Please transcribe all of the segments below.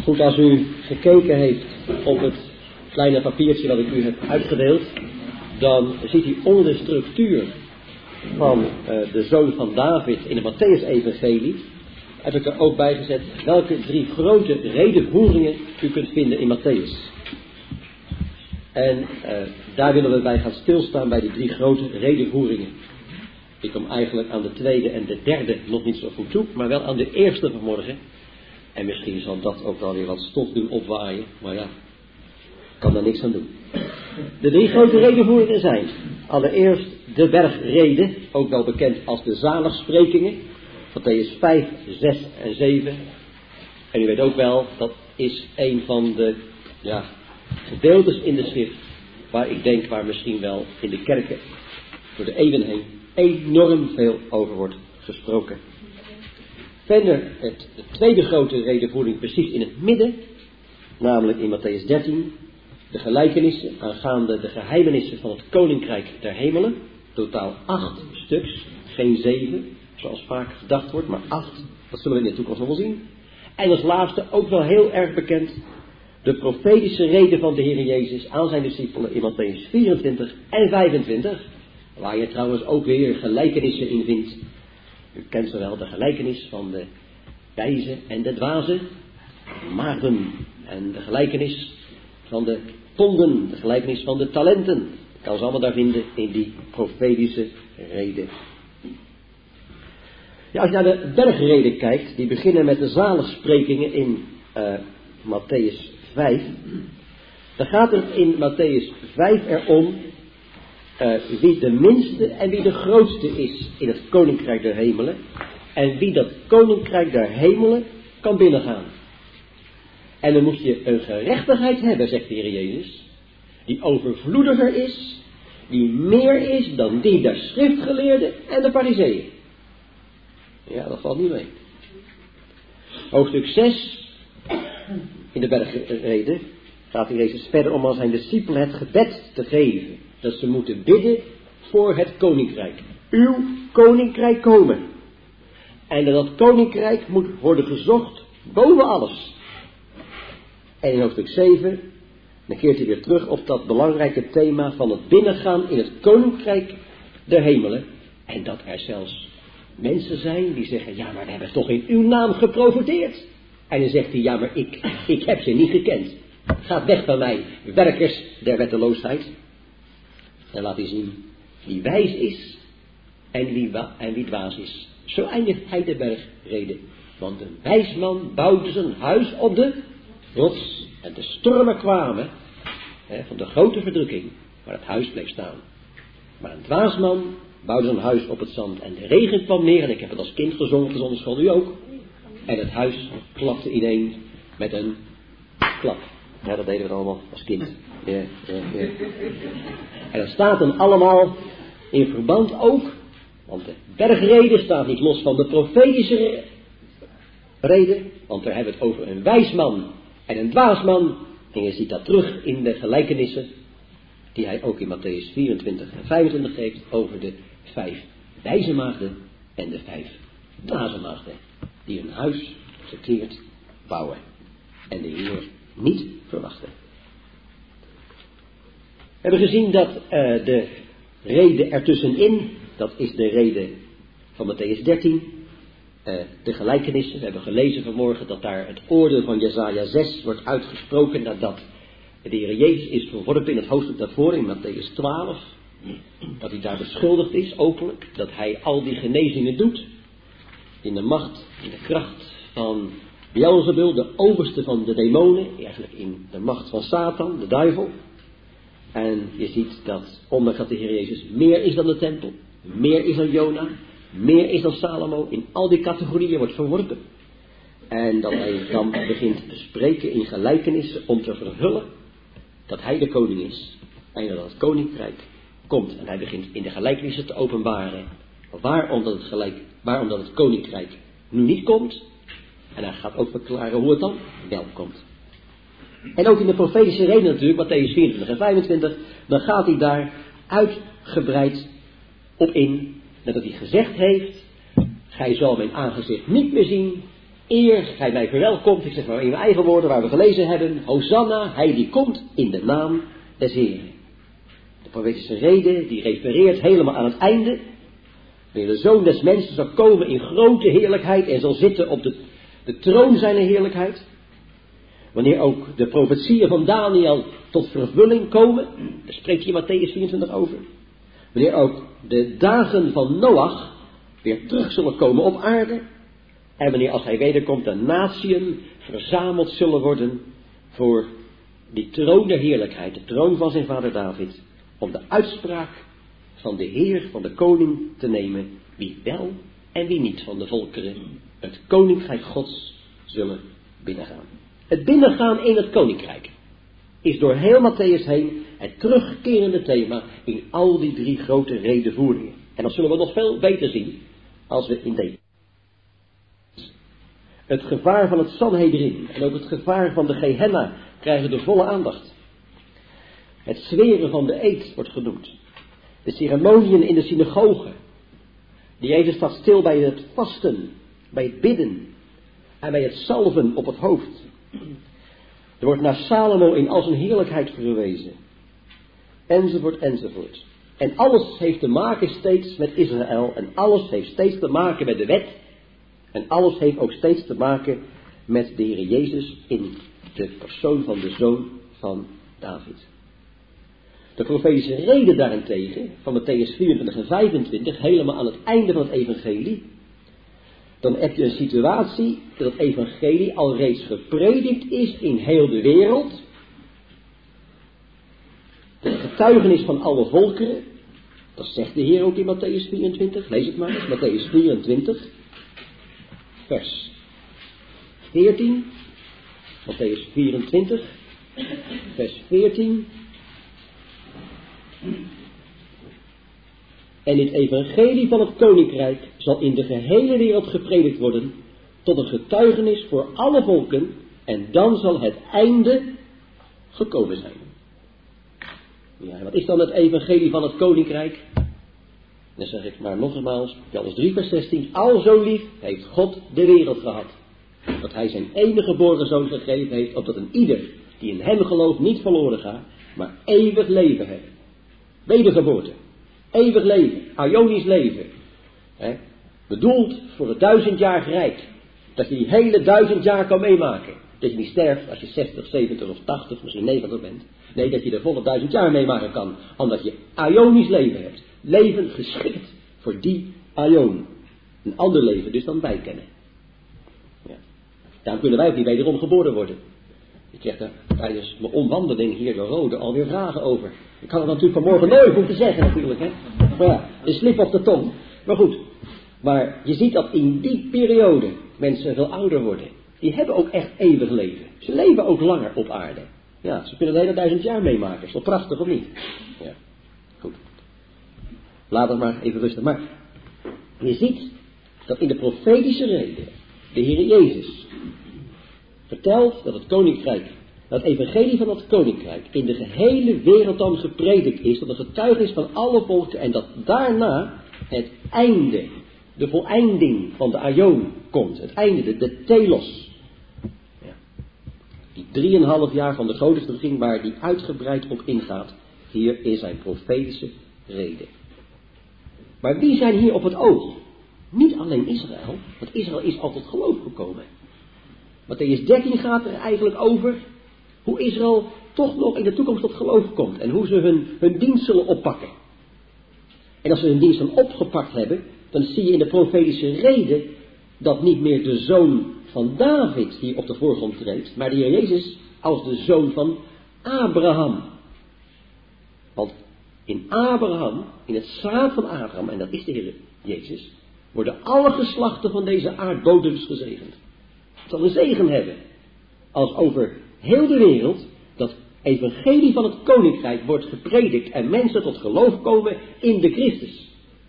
Goed, als u gekeken heeft op het kleine papiertje dat ik u heb uitgedeeld, dan ziet u onder de structuur van de zoon van David in de Mattheüs-evangelie, heb ik er ook bij gezet welke 3 grote redevoeringen u kunt vinden in Matthäus. En daar willen we bij gaan stilstaan bij die 3 grote redevoeringen. Ik kom eigenlijk aan de tweede en de derde nog niet zo goed toe, maar wel aan de eerste vanmorgen. En misschien zal dat ook wel weer wat stof doen opwaaien, maar ja, ik kan daar niks aan doen. De 3 grote redevoeringen zijn allereerst de bergrede, ook wel bekend als de zaligsprekingen, Mattheüs 5, 6 en 7. En u weet ook wel, dat is een van de gedeeltes in de schrift waar ik denk waar misschien wel in de kerken door de eeuwen heen enorm veel over wordt gesproken. Verder de tweede grote redevoering precies in het midden, namelijk in Mattheüs 13, de gelijkenissen aangaande de geheimenissen van het koninkrijk der hemelen, totaal 8 stuks, geen 7, zoals vaak gedacht wordt, maar 8, dat zullen we in de toekomst nog wel zien. En als laatste, ook wel heel erg bekend, de profetische rede van de Heer Jezus aan zijn discipelen in Mattheüs 24 en 25, waar je trouwens ook weer gelijkenissen in vindt. U kent zo wel de gelijkenis van de wijze en de dwaze maagden en de gelijkenis van de ponden, de gelijkenis van de talenten. Je kan ze allemaal daar vinden in die profetische reden. Ja, als je naar de bergreden kijkt, die beginnen met de zaligsprekingen in Mattheüs 5. Dan gaat het in Mattheüs 5 erom wie de minste en wie de grootste is in het koninkrijk der hemelen. En wie dat koninkrijk der hemelen kan binnengaan. En dan moet je een gerechtigheid hebben, zegt de Heer Jezus, die overvloediger is, die meer is dan die der schriftgeleerden en de farizeeën. Ja, dat valt niet mee. Hoofdstuk 6, in de bergrede, gaat de Heer Jezus verder om aan zijn discipelen het gebed te geven. Dat ze moeten bidden voor het koninkrijk. Uw koninkrijk komen. En dat koninkrijk moet worden gezocht boven alles. En in hoofdstuk 7, dan keert hij weer terug op dat belangrijke thema van het binnengaan in het koninkrijk der hemelen. En dat er zelfs mensen zijn die zeggen, ja, maar we hebben toch in uw naam geprofeteerd. En dan zegt hij, ja, maar ik heb ze niet gekend. Gaat weg van mij, werkers der wetteloosheid. En laat hij zien wie wijs is en wie dwaas is. Zo eindigt hij de bergrede. Want een wijs man bouwde zijn huis op de rots. En de stormen kwamen van de grote verdrukking, maar het huis bleef staan. Maar een dwaas man bouwde zijn huis op het zand. En de regen kwam neer, en ik heb het als kind gezongen op de zondagschool, u ook. En het huis klapte ineen met een klap. Ja, dat deden we allemaal als kind. Ja. En dat staat dan allemaal in verband ook, want de bergrede staat niet los van de profetische reden, want daar hebben we het over een wijs man en een dwaas man. En je ziet dat terug in de gelijkenissen die hij ook in Mattheüs 24 en 25 geeft over de 5 wijze maagden en de 5 dwaze maagden die een huis verkeerd bouwen en de Heer niet verwachten. We hebben gezien dat de rede ertussenin, dat is de rede van Mattheüs 13, de gelijkenissen. We hebben gelezen vanmorgen dat daar het oordeel van Jesaja 6 wordt uitgesproken nadat de Heer Jezus is verworpen in het hoofdstuk daarvoor in Mattheüs 12. Dat hij daar beschuldigd is, openlijk, dat hij al die genezingen doet in de macht, in de kracht van Beelzebul, de overste van de demonen, eigenlijk in de macht van Satan, de duivel. En je ziet dat, ondanks dat de Heer Jezus meer is dan de tempel, meer is dan Jona, meer is dan Salomo, in al die categorieën wordt verworpen. En dat hij dan begint te spreken in gelijkenissen om te verhullen dat hij de koning is. En dat het koninkrijk komt. En hij begint in de gelijkenissen te openbaren waarom dat het koninkrijk nu niet komt. En hij gaat ook verklaren hoe het dan wel komt. En ook in de profetische reden natuurlijk, Mattheüs 24 en 25, dan gaat hij daar uitgebreid op in, dat hij gezegd heeft, gij zal mijn aangezicht niet meer zien, eer gij mij verwelkomt, ik zeg maar in mijn eigen woorden waar we gelezen hebben, Hosanna, hij die komt in de naam des Heren. De profetische rede die refereert helemaal aan het einde, wanneer de Zoon des Mensen zal komen in grote heerlijkheid en zal zitten op de troon zijner heerlijkheid. Wanneer ook de profetieën van Daniel tot vervulling komen, daar spreekt hier Mattheüs 24 over. Wanneer ook de dagen van Noach weer terug zullen komen op aarde. En wanneer als hij wederkomt de natieën verzameld zullen worden voor die troon der heerlijkheid, de troon van zijn vader David, om de uitspraak van de Heer, van de koning te nemen, wie wel en wie niet van de volkeren het koninkrijk Gods zullen binnengaan. Het binnengaan in het koninkrijk is door heel Mattheüs heen het terugkerende thema in al die 3 grote redevoeringen. En dat zullen we nog veel beter zien als we in deze. Het gevaar van het Sanhedrin en ook het gevaar van de Gehenna krijgen de volle aandacht. Het zweren van de eed wordt genoemd. De ceremoniën in de synagoge. Die Jezus staat stil bij het vasten, bij het bidden en bij het salven op het hoofd. Er wordt naar Salomo in al zijn heerlijkheid verwezen. Enzovoort, enzovoort. En alles heeft te maken steeds met Israël. En alles heeft steeds te maken met de wet. En alles heeft ook steeds te maken met de Heer Jezus in de persoon van de Zoon van David. De profetische reden daarentegen, van Mattheüs 24 en 25, helemaal aan het einde van het evangelie. Dan heb je een situatie dat het evangelie al reeds gepredikt is in heel de wereld. De getuigenis van alle volkeren. Dat zegt de Heer ook in Mattheüs 24. Lees het maar eens. Mattheüs 24. Vers 14. Mattheüs 24. Vers 14. En dit evangelie van het koninkrijk zal in de gehele wereld gepredikt worden tot een getuigenis voor alle volken en dan zal het einde gekomen zijn. Ja, wat is dan het evangelie van het koninkrijk? Dan zeg ik maar nogmaals, Johannes 3 vers 16, al zo lief heeft God de wereld gehad, dat hij zijn enige geboren zoon gegeven heeft, opdat een ieder die in hem gelooft niet verloren gaat, maar eeuwig leven heeft. Wedergeboorte. Eeuwig leven, aionisch leven. Bedoeld voor het 1000-jarig rijk. Dat je die hele 1000 jaar kan meemaken. Dat je niet sterft als je 60, 70 of 80, misschien 90 bent. Nee, dat je de volle 1000 jaar meemaken kan. Omdat je aionisch leven hebt. Leven geschikt voor die aion. Een ander leven dus dan wij kennen. Ja. Daarom kunnen wij ook niet wederom geboren worden. Ik kreeg daar tijdens mijn omwandeling hier door Rode alweer vragen over. Ik had het natuurlijk vanmorgen nooit moeten zeggen natuurlijk. Hè. Maar ja, een slip op de tong. Maar goed. Maar je ziet dat in die periode mensen veel ouder worden. Die hebben ook echt eeuwig leven. Ze leven ook langer op aarde. Ja, ze kunnen de hele 1000 jaar meemaken. Is wel prachtig of niet? Ja, goed. Laat het maar even rustig. Maar je ziet dat in de profetische reden de Heer Jezus vertelt dat het koninkrijk, dat het evangelie van het koninkrijk in de gehele wereld dan gepredikt is, dat een getuigenis van alle volken en dat daarna het einde, de voleinding van de aion komt. Het einde, de telos. Ja. Die 3,5 jaar van de grote verdrukking waar die uitgebreid op ingaat, hier in zijn profetische reden. Maar wie zijn hier op het oog? Niet alleen Israël, want Israël is al tot geloof gekomen. Mattheüs 13 gaat er eigenlijk over hoe Israël toch nog in de toekomst tot geloof komt. En hoe ze hun dienst zullen oppakken. En als ze hun dienst dan opgepakt hebben, dan zie je in de profetische reden dat niet meer de zoon van David hier op de voorgrond treedt, maar de Heer Jezus als de zoon van Abraham. Want in Abraham, in het zaad van Abraham, en dat is de Heer Jezus, worden alle geslachten van deze aardbodems gezegend. Het zal een zegen hebben als over heel de wereld dat evangelie van het koninkrijk wordt gepredikt en mensen tot geloof komen in de Christus.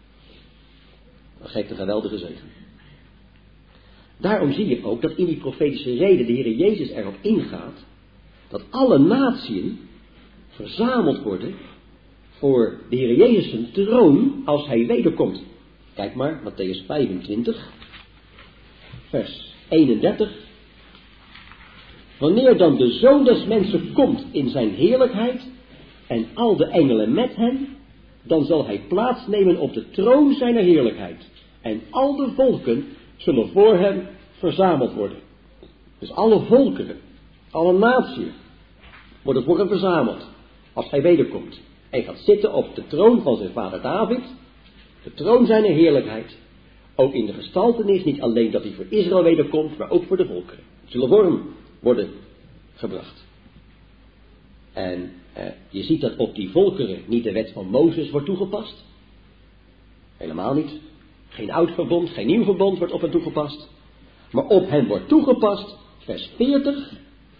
Dat geeft een geweldige zegen. Daarom zie je ook dat in die profetische reden de Heer Jezus erop ingaat dat alle natieën verzameld worden voor de Heer Jezus zijn troon als hij wederkomt. Kijk maar, Mattheüs 25, vers 31. Wanneer dan de Zoon des Mensen komt in zijn heerlijkheid en al de engelen met hem, dan zal hij plaatsnemen op de troon zijner heerlijkheid. En al de volken zullen voor hem verzameld worden. Dus alle volkeren, alle naties worden voor hem verzameld als hij wederkomt. Hij gaat zitten op de troon van zijn vader David, de troon zijner heerlijkheid. Ook in de gestaltenis, niet alleen dat hij voor Israël wederkomt, maar ook voor de volkeren. Zullen voor hem worden gebracht. En je ziet dat op die volkeren niet de wet van Mozes wordt toegepast. Helemaal niet. Geen oud verbond, geen nieuw verbond wordt op hen toegepast. Maar op hen wordt toegepast, vers 40.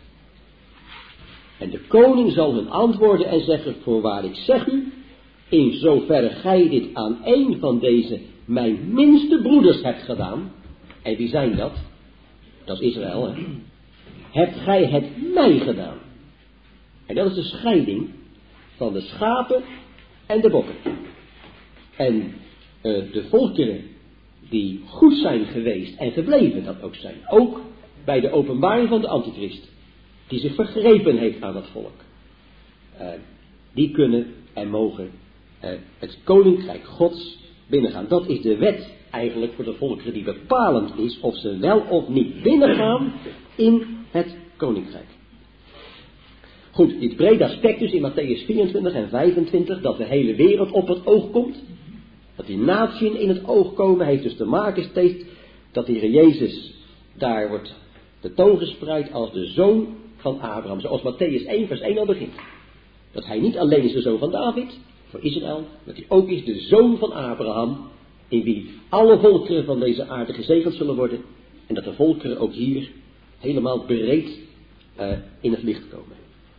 En de koning zal hun antwoorden en zeggen, voorwaar ik zeg u, in zoverre gij dit aan een van deze mijn minste broeders hebt gedaan. En wie zijn dat? Dat is Israël, hè? Hebt gij het mij gedaan. En dat is de scheiding van de schapen en de bokken. En de volkeren die goed zijn geweest en gebleven dat ook zijn. Ook bij de openbaring van de antichrist. Die zich vergrepen heeft aan dat volk. Die kunnen en mogen het koninkrijk Gods binnengaan. Dat is de wet eigenlijk voor de volkeren die bepalend is of ze wel of niet binnengaan in het koninkrijk. Goed, dit brede aspect dus in Matthäus 24 en 25, dat de hele wereld op het oog komt. Dat die natieën in het oog komen, heeft dus te maken steeds dat de Heer Jezus daar wordt tentoongespreid als de zoon van Abraham. Zoals Matthäus 1 vers 1 al begint. Dat hij niet alleen is de zoon van David, voor Israël, dat hij ook is de zoon van Abraham, in wie alle volkeren van deze aarde gezegend zullen worden. En dat de volkeren ook hier helemaal breed in het licht komen.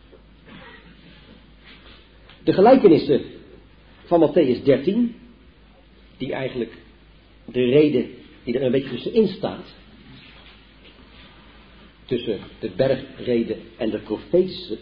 De gelijkenissen van Matthäus 13, die eigenlijk de reden die er een beetje tussenin staat, tussen de bergreden en de profetische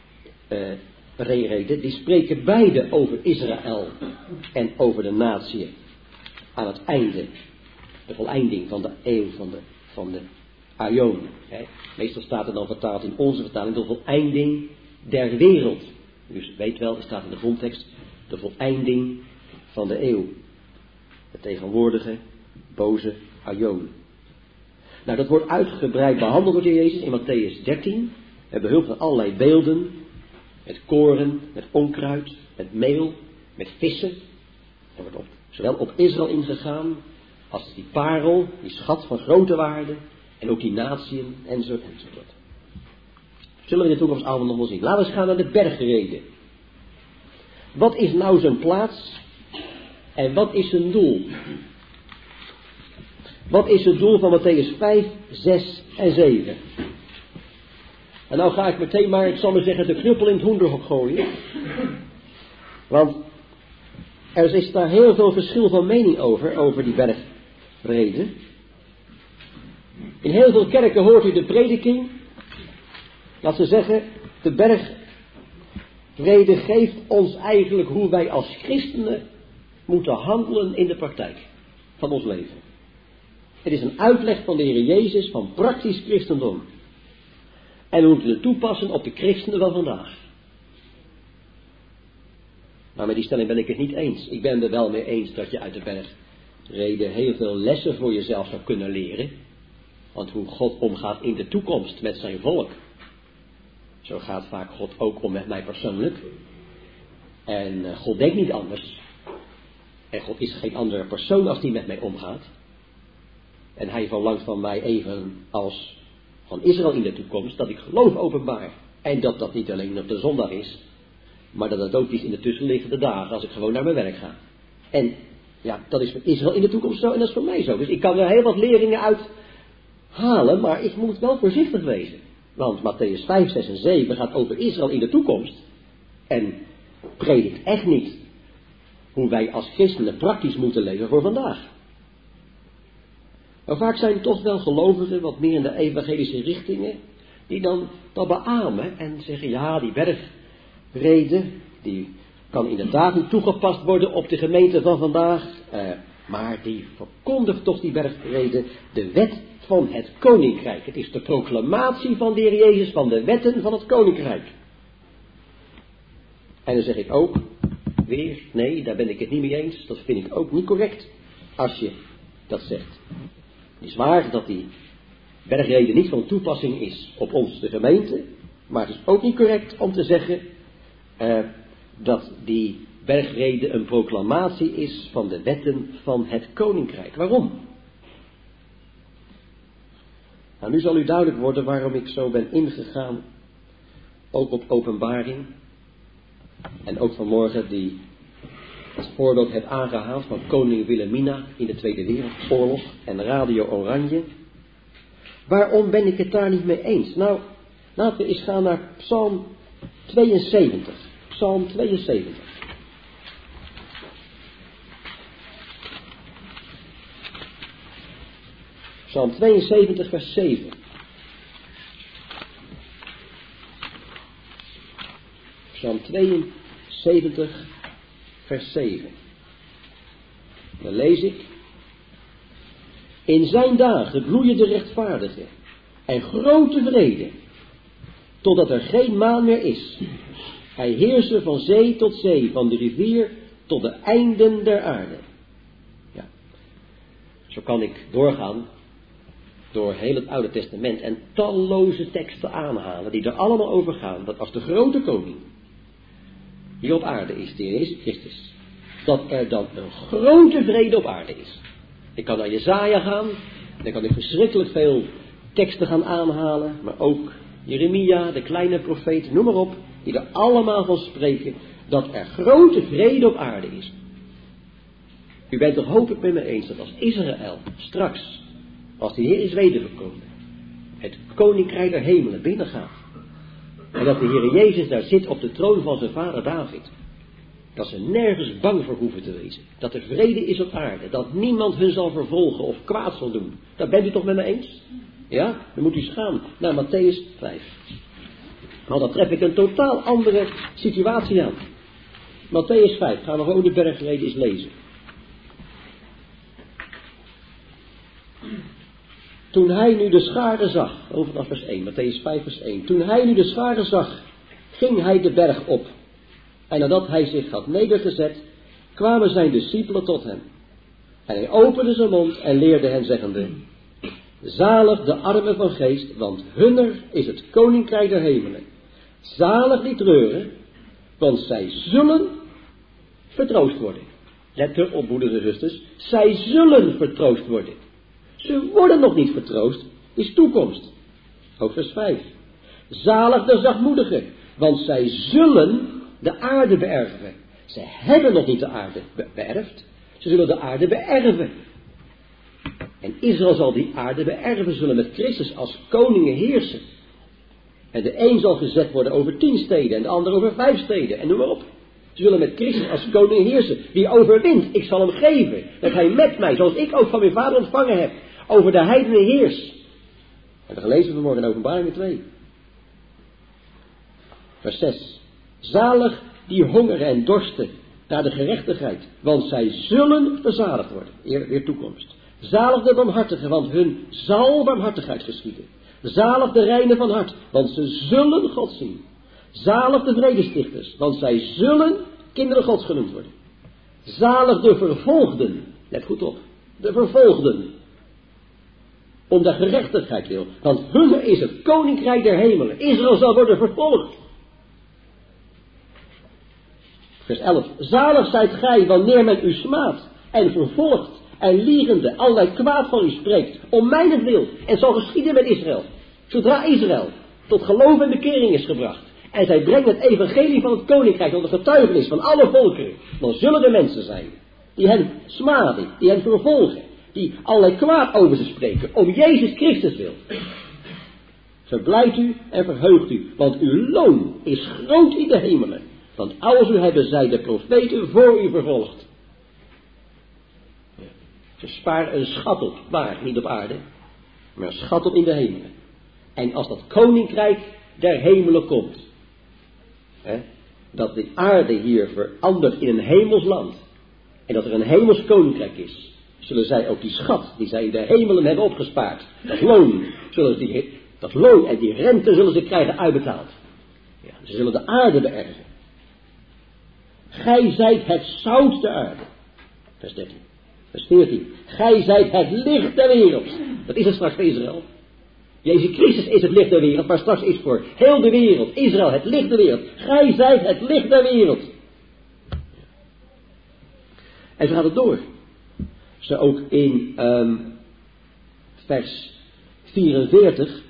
reden, die spreken beide over Israël en over de natie aan het einde, de voleinding van de eeuw van de aion. Meestal staat er dan vertaald in onze vertaling de voleinding der wereld. Dus weet wel, er staat in de grondtekst de voleinding van de eeuw. De tegenwoordige boze aion. Nou, dat wordt uitgebreid behandeld door de Heer Jezus in Matthäus 13. We hebben hulp van allerlei beelden. Met koren, met onkruid, met meel, met vissen. Er wordt zowel op Israël ingegaan, als die parel, die schat van grote waarde. En ook die natieën, enzovoort, enzovoort. Zullen we in de toekomst allemaal nog wel zien. Laten we eens gaan naar de bergreden. Wat is nou zijn plaats? En wat is zijn doel? Wat is het doel van Matthäus 5, 6 en 7? En nou ga ik meteen maar, ik zal maar zeggen, de knuppel in het hoenderhok gooien. Want er is daar heel veel verschil van mening over die bergreden. In heel veel kerken hoort u de prediking, dat ze zeggen, de bergreden geeft ons eigenlijk hoe wij als christenen moeten handelen in de praktijk van ons leven. Het is een uitleg van de Heer Jezus van praktisch christendom. En we moeten het toepassen op de christenen van vandaag. Maar met die stelling ben ik het niet eens. Ik ben er wel mee eens dat je uit de bergreden heel veel lessen voor jezelf zou kunnen leren. Want hoe God omgaat in de toekomst met zijn volk, zo gaat vaak God ook om met mij persoonlijk. En God denkt niet anders. En God is geen andere persoon als die met mij omgaat. En hij verlangt van mij even als van Israël in de toekomst, dat ik geloof openbaar. En dat dat niet alleen op de zondag is, maar dat het ook is in de tussenliggende dagen als ik gewoon naar mijn werk ga. En ja, dat is voor Israël in de toekomst zo en dat is voor mij zo. Dus ik kan er heel wat leringen uit halen, maar ik moet wel voorzichtig wezen. Want Matthäus 5, 6 en 7 gaat over Israël in de toekomst. En predikt echt niet hoe wij als christenen praktisch moeten leven voor vandaag. Maar vaak zijn toch wel gelovigen, wat meer in de evangelische richtingen, die dan dat beamen en zeggen, ja, die bergreden, die kan inderdaad niet toegepast worden op de gemeente van vandaag. Maar die verkondigt toch, die bergrede, de wet van het koninkrijk. Het is de proclamatie van de Heer Jezus van de wetten van het koninkrijk. En dan zeg ik ook weer, nee, daar ben ik het niet mee eens. Dat vind ik ook niet correct als je dat zegt. Het is waar dat die bergrede niet van toepassing is op ons, de gemeente. Maar het is ook niet correct om te zeggen dat die bergrede een proclamatie is van de wetten van het koninkrijk. Waarom? Nou, nu zal u duidelijk worden waarom ik zo ben ingegaan, ook op Openbaring. En ook vanmorgen die het voorbeeld heb aangehaald van koningin Wilhelmina in de Tweede Wereldoorlog en Radio Oranje. Waarom ben ik het daar niet mee eens? Nou, laten we eens gaan naar Psalm 72. Psalm 72. Psalm 72 vers 7. Psalm 72 vers 7. Dan lees ik. In zijn dagen bloeien de rechtvaardigen en grote vrede, totdat er geen maan meer is. Hij heerst van zee tot zee, van de rivier tot de einden der aarde. Ja. Zo kan ik doorgaan door heel het Oude Testament en talloze teksten aanhalen die er allemaal over gaan, dat als de grote koning hier op aarde is, de Heer Jezus Christus, dat er dan een grote vrede op aarde is. Ik kan naar Jesaja gaan, dan kan ik verschrikkelijk veel teksten gaan aanhalen, maar ook Jeremia, de kleine profeet, noem maar op, die er allemaal van spreken, dat er grote vrede op aarde is. U bent toch hopelijk met me eens dat als Israël straks, als de Heer is wedergekomen, het koninkrijk der hemelen binnengaat, en dat de Heer Jezus daar zit op de troon van zijn vader David, dat ze nergens bang voor hoeven te wezen, dat er vrede is op aarde, dat niemand hun zal vervolgen of kwaad zal doen. Daar bent u toch met me eens? Ja? Dan moet u eens gaan naar Mattheüs 5. Want dan tref ik een totaal andere situatie aan. Mattheüs 5, gaan we gewoon de bergrede eens lezen. Toen hij nu de scharen zag, over naar vers 1, Mattheüs 5 vers 1. Toen hij nu de scharen zag, ging hij de berg op. En nadat hij zich had nedergezet, kwamen zijn discipelen tot hem. En hij opende zijn mond en leerde hen zeggende, zalig de armen van geest, want hunner is het koninkrijk der hemelen. Zalig die treuren, want zij zullen vertroost worden. Let erop, broeders en zusters, zij zullen vertroost worden. Ze worden nog niet vertroost, is toekomst. Ook vers 5. Zalig de zachtmoedigen, want zij zullen de aarde beërven. Ze hebben nog niet de aarde beërfd, ze zullen de aarde beërven. En Israël zal die aarde beërven, zullen met Christus als koningen heersen. En de een zal gezet worden over 10 steden en de ander over 5 steden en noem maar op. Ze zullen met Christus als koning heersen. Wie overwint, ik zal hem geven. Dat hij met mij, zoals ik ook van mijn vader ontvangen heb, over de heidenen heers. En dat gelezen we vanmorgen in Openbaring 2. Vers 6. Zalig die hongeren en dorsten naar de gerechtigheid, want zij zullen verzadigd worden. Weer toekomst. Zalig de barmhartigen, want hun zal barmhartigheid geschieden. Zalig de reinen van hart, want ze zullen God zien. Zalig de vredestichters, want zij zullen kinderen Gods genoemd worden. Zalig de vervolgden, let goed op, de vervolgden, om de gerechtigheid wil, want hun is het koninkrijk der hemelen. Israël zal worden vervolgd. Vers 11. Zalig zijt gij wanneer men u smaadt en vervolgt en liegende allerlei kwaad van u spreekt, om mijnentwil, en zal geschieden met Israël. Zodra Israël tot geloof en bekering is gebracht, en zij brengen het evangelie van het koninkrijk tot de getuigenis van alle volkeren, dan zullen er mensen zijn die hen smaden, die hen vervolgen, die allerlei kwaad over ze spreken, om Jezus Christus wil. Verblijdt u en verheugt u, want uw loon is groot in de hemelen. Want als u hebben zij de profeten voor u vervolgd. Ze sparen een schat op, waar, niet op aarde, maar een schat op in de hemelen. En als dat koninkrijk der hemelen komt, dat de aarde hier verandert in een hemels land, en dat er een hemels koninkrijk is, zullen zij ook die schat die zij in de hemelen hebben opgespaard, dat loon en die rente zullen ze krijgen uitbetaald. Ja, ze zullen de aarde beërven. Gij zijt het zout der aarde. Vers 13. Vers 14. Gij zijt het licht der wereld. Dat is het straks voor Israël. Jezus Christus is het licht der wereld, maar straks is voor heel de wereld, Israël, het licht der wereld. Gij zijt het licht der wereld. En zo gaat het door. Zo ook in vers 44.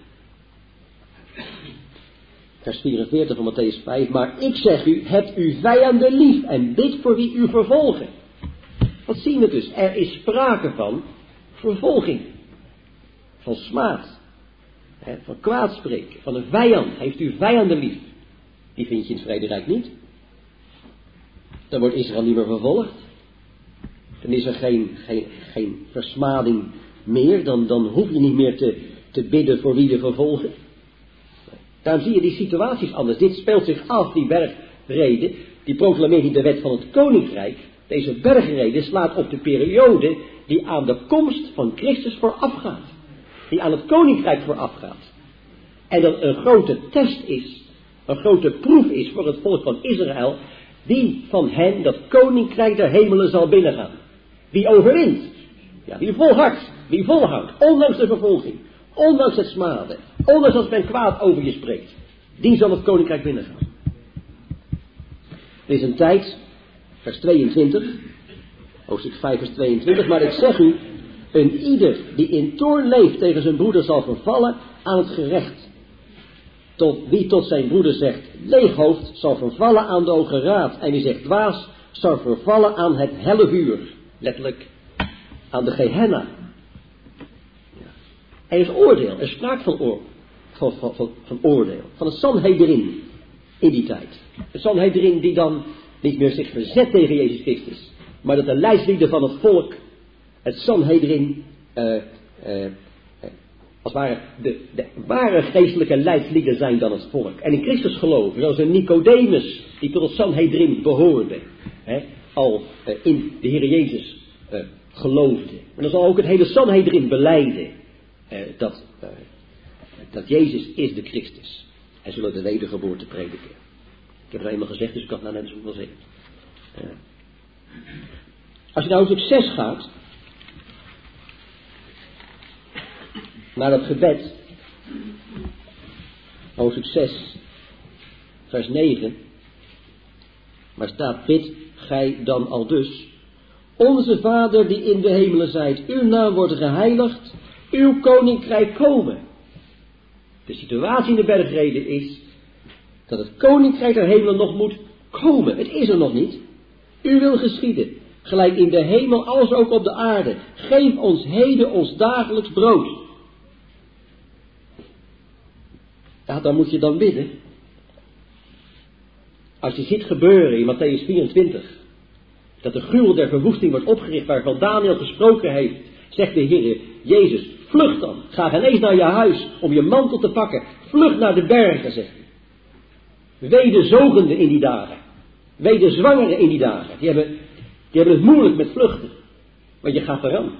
Vers 44 van Mattheüs 5. Maar ik zeg u, hebt uw vijanden lief en bid voor wie u vervolgen. Wat zien we dus? Er is sprake van vervolging. Van smaad. Van kwaadspreken. Van een vijand. Heeft u vijanden lief? Die vind je in het Vrederijk niet. Dan wordt Israël niet meer vervolgd. Dan is er geen versmading meer. Dan hoef je niet meer te bidden voor wie je vervolgen. Daar zie je die situaties anders. Dit speelt zich af, die bergrede. Die proclameert niet de wet van het koninkrijk. Deze bergrede slaat op de periode die aan de komst van Christus voorafgaat. Die aan het koninkrijk voorafgaat. En dat een grote test is. Een grote proef is voor het volk van Israël. Wie van hen dat koninkrijk der hemelen zal binnengaan. Wie overwint. Ja, wie volhardt. Wie volhoudt. Ondanks de vervolging. Ondanks het smaden. Ondanks dat men kwaad over je spreekt. Die zal het koninkrijk binnengaan. Er is een tijd. Vers 22. Hoofdstuk 5 vers 22. Maar ik zeg u. Een ieder die in toorn leeft tegen zijn broeder zal vervallen aan het gerecht. Wie tot zijn broeder zegt leeghoofd zal vervallen aan de hoge raad. En wie zegt dwaas zal vervallen aan het helle vuur. Letterlijk aan de Gehenna. Er is oordeel, er is sprake van oordeel. Van het Sanhedrin in die tijd. Het Sanhedrin die dan niet meer zich verzet tegen Jezus Christus. Maar dat de leidslieden van het volk het Sanhedrin als het ware de ware geestelijke leidslieden zijn dan het volk. En in Christus geloven, zoals een Nicodemus die tot het Sanhedrin behoorde. Al in de Heer Jezus geloofde. En dan zal ook het hele Sanhedrin belijden dat Jezus is de Christus. En zullen de wedergeboorte prediken. Ik heb het eenmaal gezegd, dus ik kan het nou net zo wel zeggen. Als je naar hoofdstuk 6 gaat, naar dat gebed, hoofdstuk 6, vers 9, waar staat, bid gij dan al dus, onze Vader die in de hemelen zijt, uw naam wordt geheiligd, uw koninkrijk komen. De situatie in de bergrede is dat het koninkrijk der hemelen nog moet komen. Het is er nog niet. U wil geschieden, gelijk in de hemel als ook op de aarde. Geef ons heden ons dagelijks brood. Ja, dan moet je dan bidden. Als je ziet gebeuren in Mattheüs 24, dat de gruwel der verwoesting wordt opgericht waarvan Daniel gesproken heeft, zegt de Heer Jezus, vlucht dan, ga geen eens naar je huis om je mantel te pakken, vlucht naar de bergen, zegt hij. Wee de zogenden in die dagen, wee de zwangeren in die dagen, die hebben het moeilijk met vluchten, want je gaat eraan.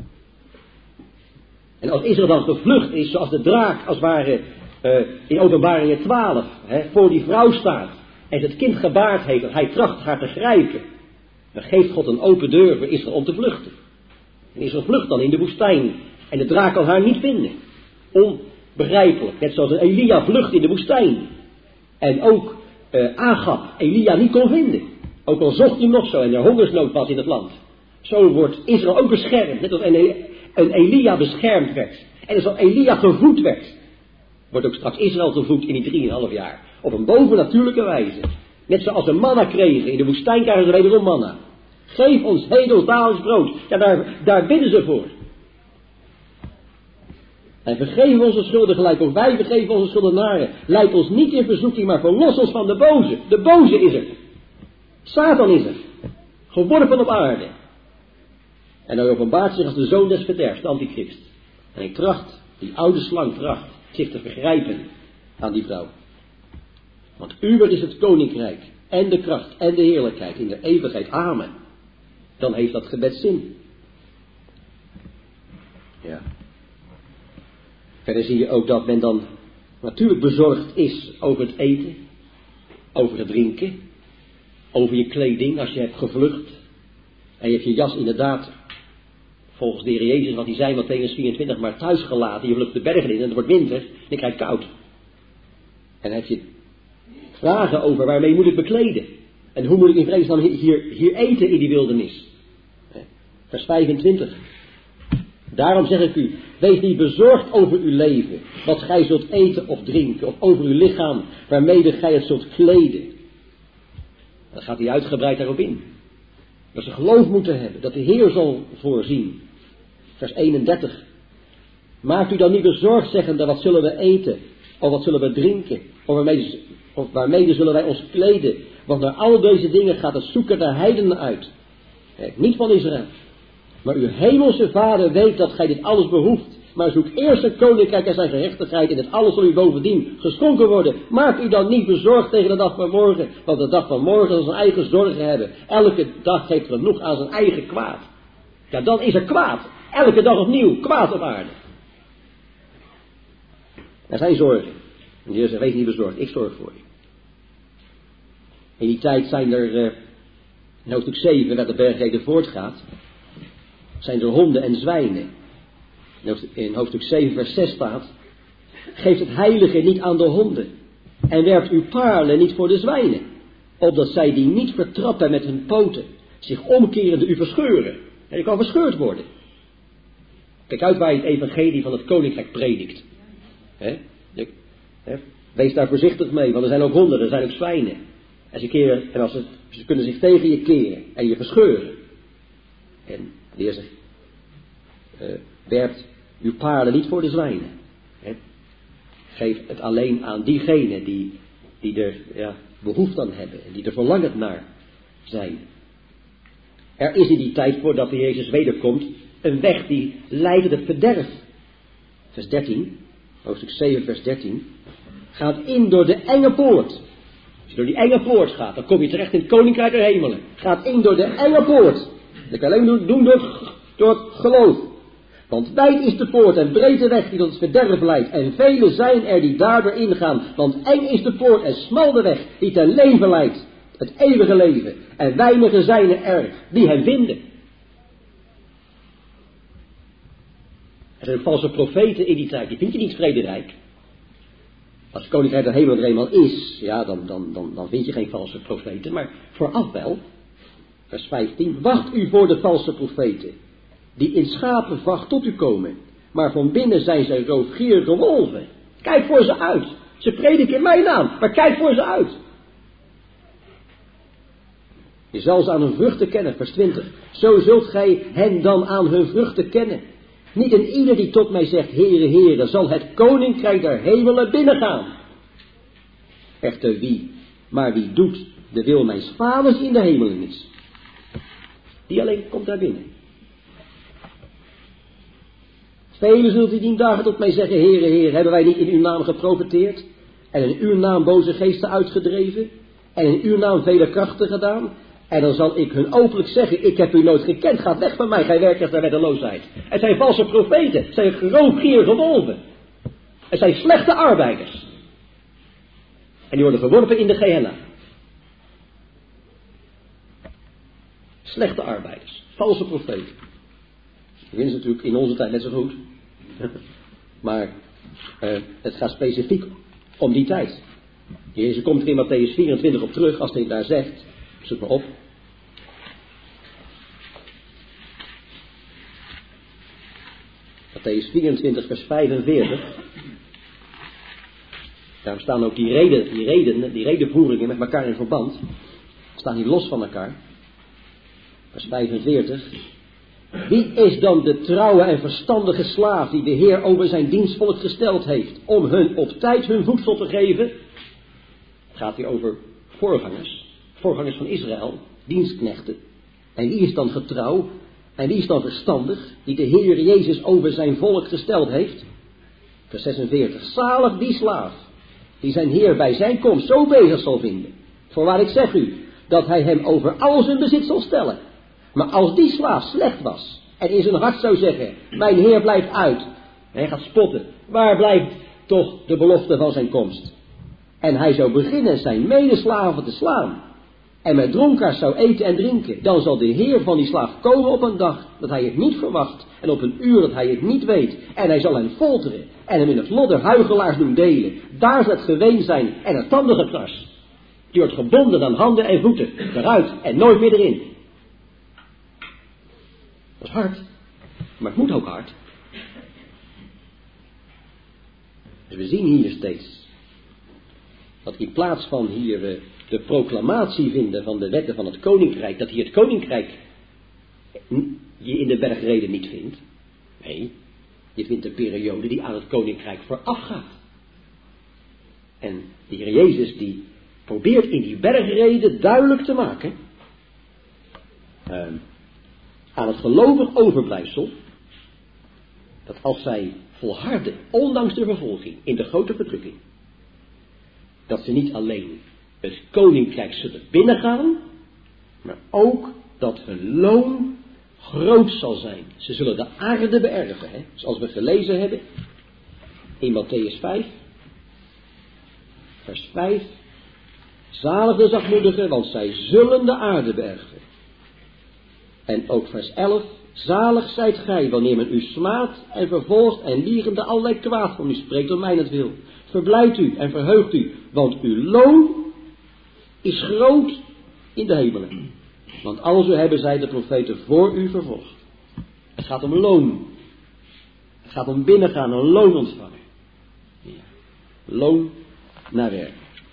En als Israël dan gevlucht is, zoals de draak als het ware in Openbaringen 12, voor die vrouw staat en het kind gebaard heeft en hij tracht haar te grijpen, dan geeft God een open deur voor Israël om te vluchten. En Israël vlucht dan in de woestijn en de draak kan haar niet vinden. Onbegrijpelijk, net zoals Elia vlucht in de woestijn. En ook Agab Elia niet kon vinden. Ook al zocht hij nog zo en er hongersnood was in het land. Zo wordt Israël ook beschermd, net als een Elia beschermd werd. En zoals Elia gevoed werd, wordt ook straks Israël gevoed in die 3,5 jaar. Op een bovennatuurlijke wijze. Net zoals ze manna kregen, in de woestijn krijgen ze wederom manna. Geef ons heden ons dagelijks brood. Ja, daar bidden ze voor. En vergeef onze schulden gelijk ook wij vergeven onze schuldenaren. Leid ons niet in verzoeking, maar verlos ons van de boze. De boze is er. Satan is er. Geworpen op aarde. En hij openbaart zich als de zoon des verderfs, de antichrist. En hij tracht, die oude slang tracht, zich te vergrijpen aan die vrouw. Want uwer is het koninkrijk en de kracht en de heerlijkheid in de eeuwigheid. Amen. Dan heeft dat gebed zin. Ja. Verder zie je ook dat men dan natuurlijk bezorgd is over het eten, over het drinken, over je kleding als je hebt gevlucht. En je hebt je jas inderdaad, volgens de Heer Jezus, wat hij zei, Mattheüs 24, maar thuis gelaten. Je vlucht de bergen in en het wordt winter en je krijgt koud. En dan heb je vragen over waarmee moet ik bekleden. En hoe moet ik in vredesnaam hier eten in die wildernis. Vers 25. Daarom zeg ik u, wees niet bezorgd over uw leven, wat gij zult eten of drinken, of over uw lichaam, waarmede gij het zult kleden. Dan gaat hij uitgebreid daarop in. Dat ze geloof moeten hebben, dat de Heer zal voorzien. Vers 31. Maakt u dan niet bezorgd, zeggende, wat zullen we eten, of wat zullen we drinken, of waarmede zullen wij ons kleden. Want naar al deze dingen gaat het zoeken naar heidenen uit. Niet van Israël. Maar uw hemelse Vader weet dat gij dit alles behoeft. Maar zoek eerst het koninkrijk en zijn gerechtigheid, en dit alles zal u bovendien geschonken worden. Maak u dan niet bezorgd tegen de dag van morgen, want de dag van morgen zal zijn eigen zorgen hebben. Elke dag heeft genoeg aan zijn eigen kwaad. Ja, dan is er kwaad. Elke dag opnieuw kwaad op aarde. Er zijn zorgen. En de Heer zegt, wees niet bezorgd, ik zorg voor je. In die tijd zijn er, in hoofdstuk 7, waar de bergrede voortgaat, zijn er honden en zwijnen. In hoofdstuk 7 vers 6 staat, geeft het heilige niet aan de honden en werpt uw paarlen niet voor de zwijnen, opdat zij die niet vertrappen met hun poten, zich omkerende u verscheuren. En je kan verscheurd worden. Kijk uit waar je het evangelie van het koninkrijk predikt. Wees daar voorzichtig mee, want er zijn ook honden, er zijn ook zwijnen. En ze kunnen zich tegen je keren en je verscheuren. En de Heer zegt, werpt uw paarden niet voor de zwijnen. Geef het alleen aan diegenen die er behoefte aan hebben en die er verlangend naar zijn. Er is in die tijd, voordat de Jezus wederkomt, een weg die leidt tot het verderf. Vers 13, hoofdstuk 7 vers 13, gaat in door de enge poort. Als je door die enge poort gaat, dan kom je terecht in het koninkrijk der hemelen. Gaat in door de enge poort. Dat kan je alleen doen door het geloof. Want wijd is de poort en breed de weg die tot het verderf leidt. En velen zijn er die daardoor ingaan. Want eng is de poort en smal de weg die ten leven leidt. Het eeuwige leven. En weinigen zijn er die hem vinden. Er zijn valse profeten in die tijd. Die vind je niet vrederijk. Als het koninkrijk der hemel er eenmaal is, ja, dan vind je geen valse profeten. Maar vooraf wel. Vers 15. Wacht u voor de valse profeten, die in schapenvacht tot u komen, maar van binnen zijn zij roofgierige wolven. Kijk voor ze uit. Ze prediken in mijn naam, maar kijk voor ze uit. Je zal ze aan hun vruchten kennen, vers 20. Zo zult gij hen dan aan hun vruchten kennen. Niet een ieder die tot mij zegt, Heere, Heere, zal het koninkrijk der hemelen binnengaan. Echter wie doet de wil mijns vaders in de hemelen is. Die alleen komt daar binnen. Velen zult u die dagen tot mij zeggen, Heere, Heere, hebben wij niet in uw naam geprofeteerd? En in uw naam boze geesten uitgedreven? En in uw naam vele krachten gedaan? En dan zal ik hun openlijk zeggen, ik heb u nooit gekend, gaat weg van mij, gij werkers der wetteloosheid. Het zijn valse profeten, het zijn roofgierige wolven. Het zijn slechte arbeiders. En die worden verworpen in de Gehenna. Slechte arbeiders, valse profeten. Dat is natuurlijk in onze tijd net zo goed. Maar het gaat specifiek om die tijd. Jezus komt er in Mattheüs 24 op terug als hij daar zegt. Zoek maar op. Mattheüs 24 vers 45. Daar staan ook die redenvoeringen met elkaar in verband. Staan niet los van elkaar. Vers 45. Wie is dan de trouwe en verstandige slaaf die de Heer over zijn dienstvolk gesteld heeft, om hun op tijd hun voedsel te geven? Het gaat hier over voorgangers van Israël, dienstknechten. En wie is dan getrouw en wie is dan verstandig, die de Heer Jezus over zijn volk gesteld heeft? Vers 46. Zalig die slaaf, die zijn Heer bij zijn komst zo bezig zal vinden. Voorwaar ik zeg u, dat hij hem over al zijn bezit zal stellen. Maar als die slaaf slecht was en in zijn hart zou zeggen, mijn Heer blijft uit. Hij gaat spotten. Waar blijft toch de belofte van zijn komst? En hij zou beginnen zijn medeslaven te slaan. En met dronkaars zou eten en drinken. Dan zal de Heer van die slaaf komen op een dag dat hij het niet verwacht. En op een uur dat hij het niet weet. En hij zal hem folteren. En hem in het lot der huichelaars doen delen. Daar zal het geween zijn en het tandengekras. Die wordt gebonden aan handen en voeten. Eruit en nooit meer erin. Dat is hard. Maar het moet ook hard. Dus we zien hier steeds dat in plaats van hier de proclamatie vinden van de wetten van het koninkrijk, dat hier het koninkrijk je in de bergreden niet vindt. Nee, je vindt een periode die aan het koninkrijk voorafgaat. En de Heer Jezus die probeert in die bergreden duidelijk te maken aan het gelovig overblijfsel, dat als zij volharden, ondanks de vervolging, in de grote verdrukking, dat ze niet alleen het koninkrijk zullen binnengaan, maar ook dat hun loon groot zal zijn. Ze zullen de aarde beërven, zoals we gelezen hebben in Matthäus 5, vers 5. Zalig de zachtmoedigen, want zij zullen de aarde beërven. En ook vers 11. Zalig zijt gij, wanneer men u smaadt en vervolgt en liegende allerlei kwaad van u spreekt om mijnentwil. Verblijdt u en verheugt u, want uw loon is groot in de hemelen. Want alzo hebben zij de profeten voor u vervolgd. Het gaat om loon. Het gaat om binnengaan, een loon ontvangen. Ja. Loon naar werk.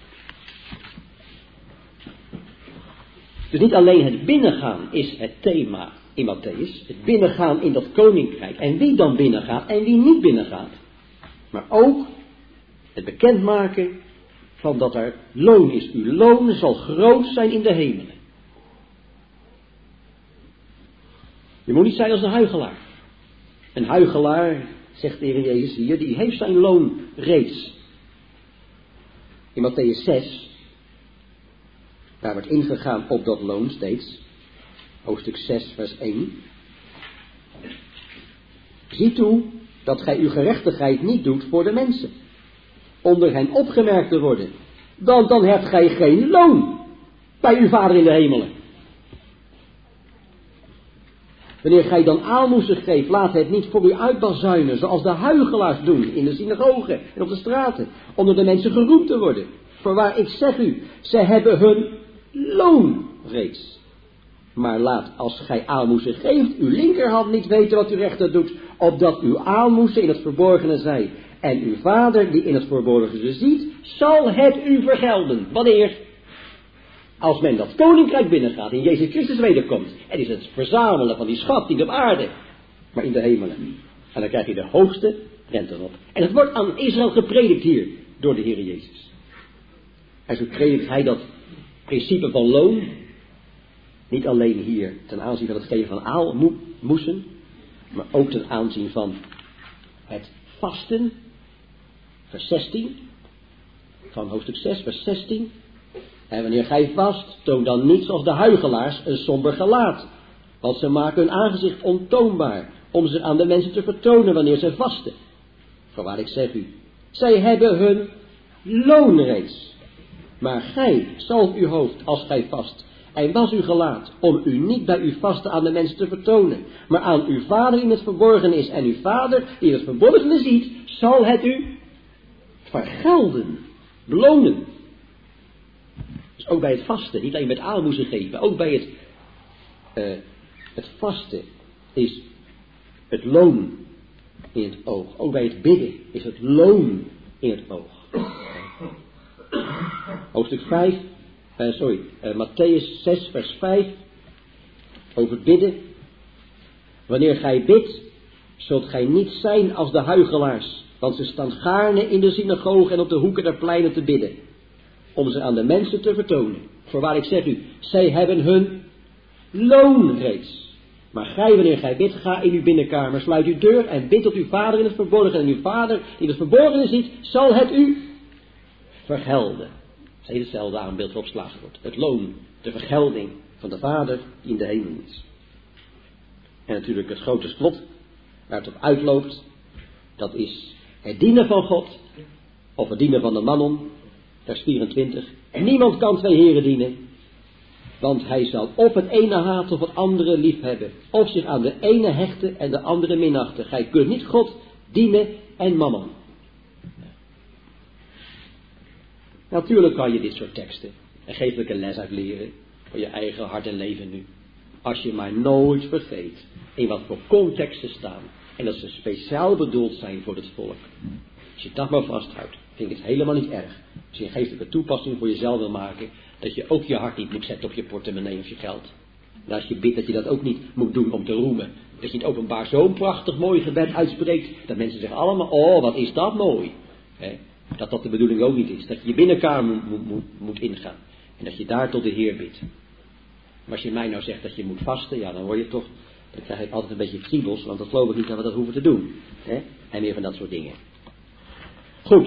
Dus niet alleen het binnengaan is het thema in Matthäus. Het binnengaan in dat koninkrijk. En wie dan binnengaat en wie niet binnengaat. Maar ook het bekendmaken van dat er loon is. Uw loon zal groot zijn in de hemelen. Je moet niet zijn als een huichelaar. Een huichelaar, zegt de Heer Jezus hier, die heeft zijn loon reeds. In Matthäus 6, daar wordt ingegaan op dat loon steeds. Hoofdstuk 6, vers 1. Zie toe dat gij uw gerechtigheid niet doet voor de mensen, onder hen opgemerkt te worden. Want dan hebt gij geen loon bij uw Vader in de hemelen. Wanneer gij dan aalmoezen geeft, laat het niet voor u uitbazuinen, zoals de huichelaars doen in de synagogen en op de straten, om door de mensen geroemd te worden. Voorwaar, ik zeg u, zij hebben hun loon reeds. Maar laat, als gij aalmoezen geeft, uw linkerhand niet weten wat uw rechter doet, opdat uw aalmoezen in het verborgene zij. En uw Vader, die in het verborgene ziet, zal het u vergelden. Wanneer? Als men dat koninkrijk binnengaat, in Jezus Christus wederkomt. En is het verzamelen van die schat niet op aarde, maar in de hemelen. En dan krijg je de hoogste rente op. En het wordt aan Israël gepredikt hier, door de Heer Jezus. En zo predikt hij dat principe van loon, niet alleen hier ten aanzien van het geven van aalmoezen, maar ook ten aanzien van het vasten, vers 16, van hoofdstuk 6, vers 16. En wanneer gij vast, toon dan niet zoals de huichelaars een somber gelaat. Want ze maken hun aangezicht ontoonbaar, om ze aan de mensen te vertonen wanneer ze vasten. Voorwaar ik zeg u, zij hebben hun loon reeds. Maar gij zalf uw hoofd als gij vast, en was uw gelaat, om u niet bij uw vasten aan de mensen te vertonen, maar aan uw Vader die in het verborgen is. En uw Vader die in het verborgene ziet, zal het u vergelden, belonen. Dus ook bij het vasten, niet alleen met aalmoezen geven, ook bij het vasten is het loon in het oog. Ook bij het bidden is het loon in het oog. Hoofdstuk 5, Matthäus 6, vers 5, over bidden. Wanneer gij bidt, zult gij niet zijn als de huichelaars, want ze staan gaarne in de synagogen en op de hoeken der pleinen te bidden, om ze aan de mensen te vertonen. Voorwaar ik zeg u, zij hebben hun loon reeds. Maar gij, wanneer gij bidt, ga in uw binnenkamer, sluit uw deur en bid tot uw Vader in het verborgen. En uw Vader die in het verborgene ziet, zal het u vergelden. Het is hetzelfde aanbeeld waarop geslagen wordt. Het loon, de vergelding van de Vader die in de hemel is. En natuurlijk het grote slot waar het op uitloopt, dat is het dienen van God, of het dienen van de mammon, vers 24. En niemand kan twee heren dienen, want hij zal of het ene haten of het andere lief hebben, of zich aan de ene hechten en de andere minachten. Gij kunt niet God dienen en mammon. Natuurlijk kan je dit soort teksten en geestelijke les uit leren voor je eigen hart en leven nu. Als je maar nooit vergeet in wat voor contexten staan en dat ze speciaal bedoeld zijn voor het volk. Als je dat maar vasthoudt, vind ik het helemaal niet erg. Als je een geestelijke toepassing voor jezelf wil maken, dat je ook je hart niet moet zetten op je portemonnee of je geld. En als je bidt dat je dat ook niet moet doen om te roemen. Dat je het openbaar zo'n prachtig mooi gebed uitspreekt, dat mensen zeggen allemaal, oh wat is dat mooi. Dat de bedoeling ook niet is. Dat je je binnenkamer moet ingaan. En dat je daar tot de Heer bidt. Maar als je mij nou zegt dat je moet vasten, ja dan word je toch, dan krijg ik altijd een beetje kriebels, want dan geloof ik niet dat we dat hoeven te doen. En meer van dat soort dingen. Goed.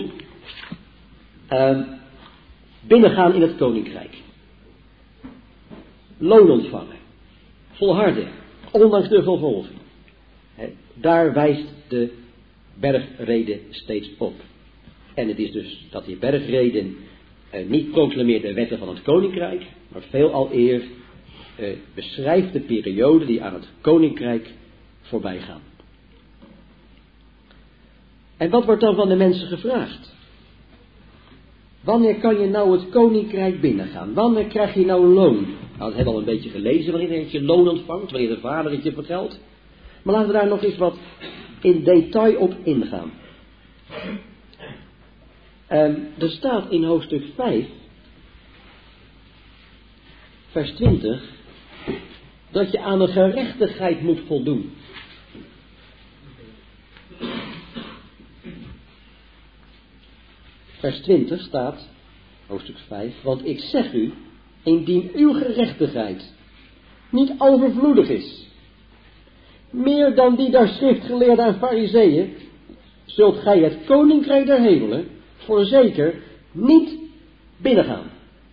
Binnengaan in het koninkrijk. Loon ontvangen. Volharden. Ondanks de vervolging. Daar wijst de bergrede steeds op. En het is dus dat die bergreden niet proclameert de wetten van het koninkrijk, maar veelal eer beschrijft de periode die aan het koninkrijk voorbij gaan. En wat wordt dan van de mensen gevraagd? Wanneer kan je nou het koninkrijk binnengaan? Wanneer krijg je nou loon? Nou, dat hebben we al een beetje gelezen, wanneer je loon ontvangt, wanneer de vader het je vertelt. Maar laten we daar nog eens wat in detail op ingaan. Er staat in hoofdstuk 5, vers 20, dat je aan een gerechtigheid moet voldoen. Vers 20 staat, hoofdstuk 5, want ik zeg u, indien uw gerechtigheid niet overvloedig is, meer dan die der schriftgeleerden en farizeeën, zult gij het koninkrijk der hemelen voorzeker niet binnengaan.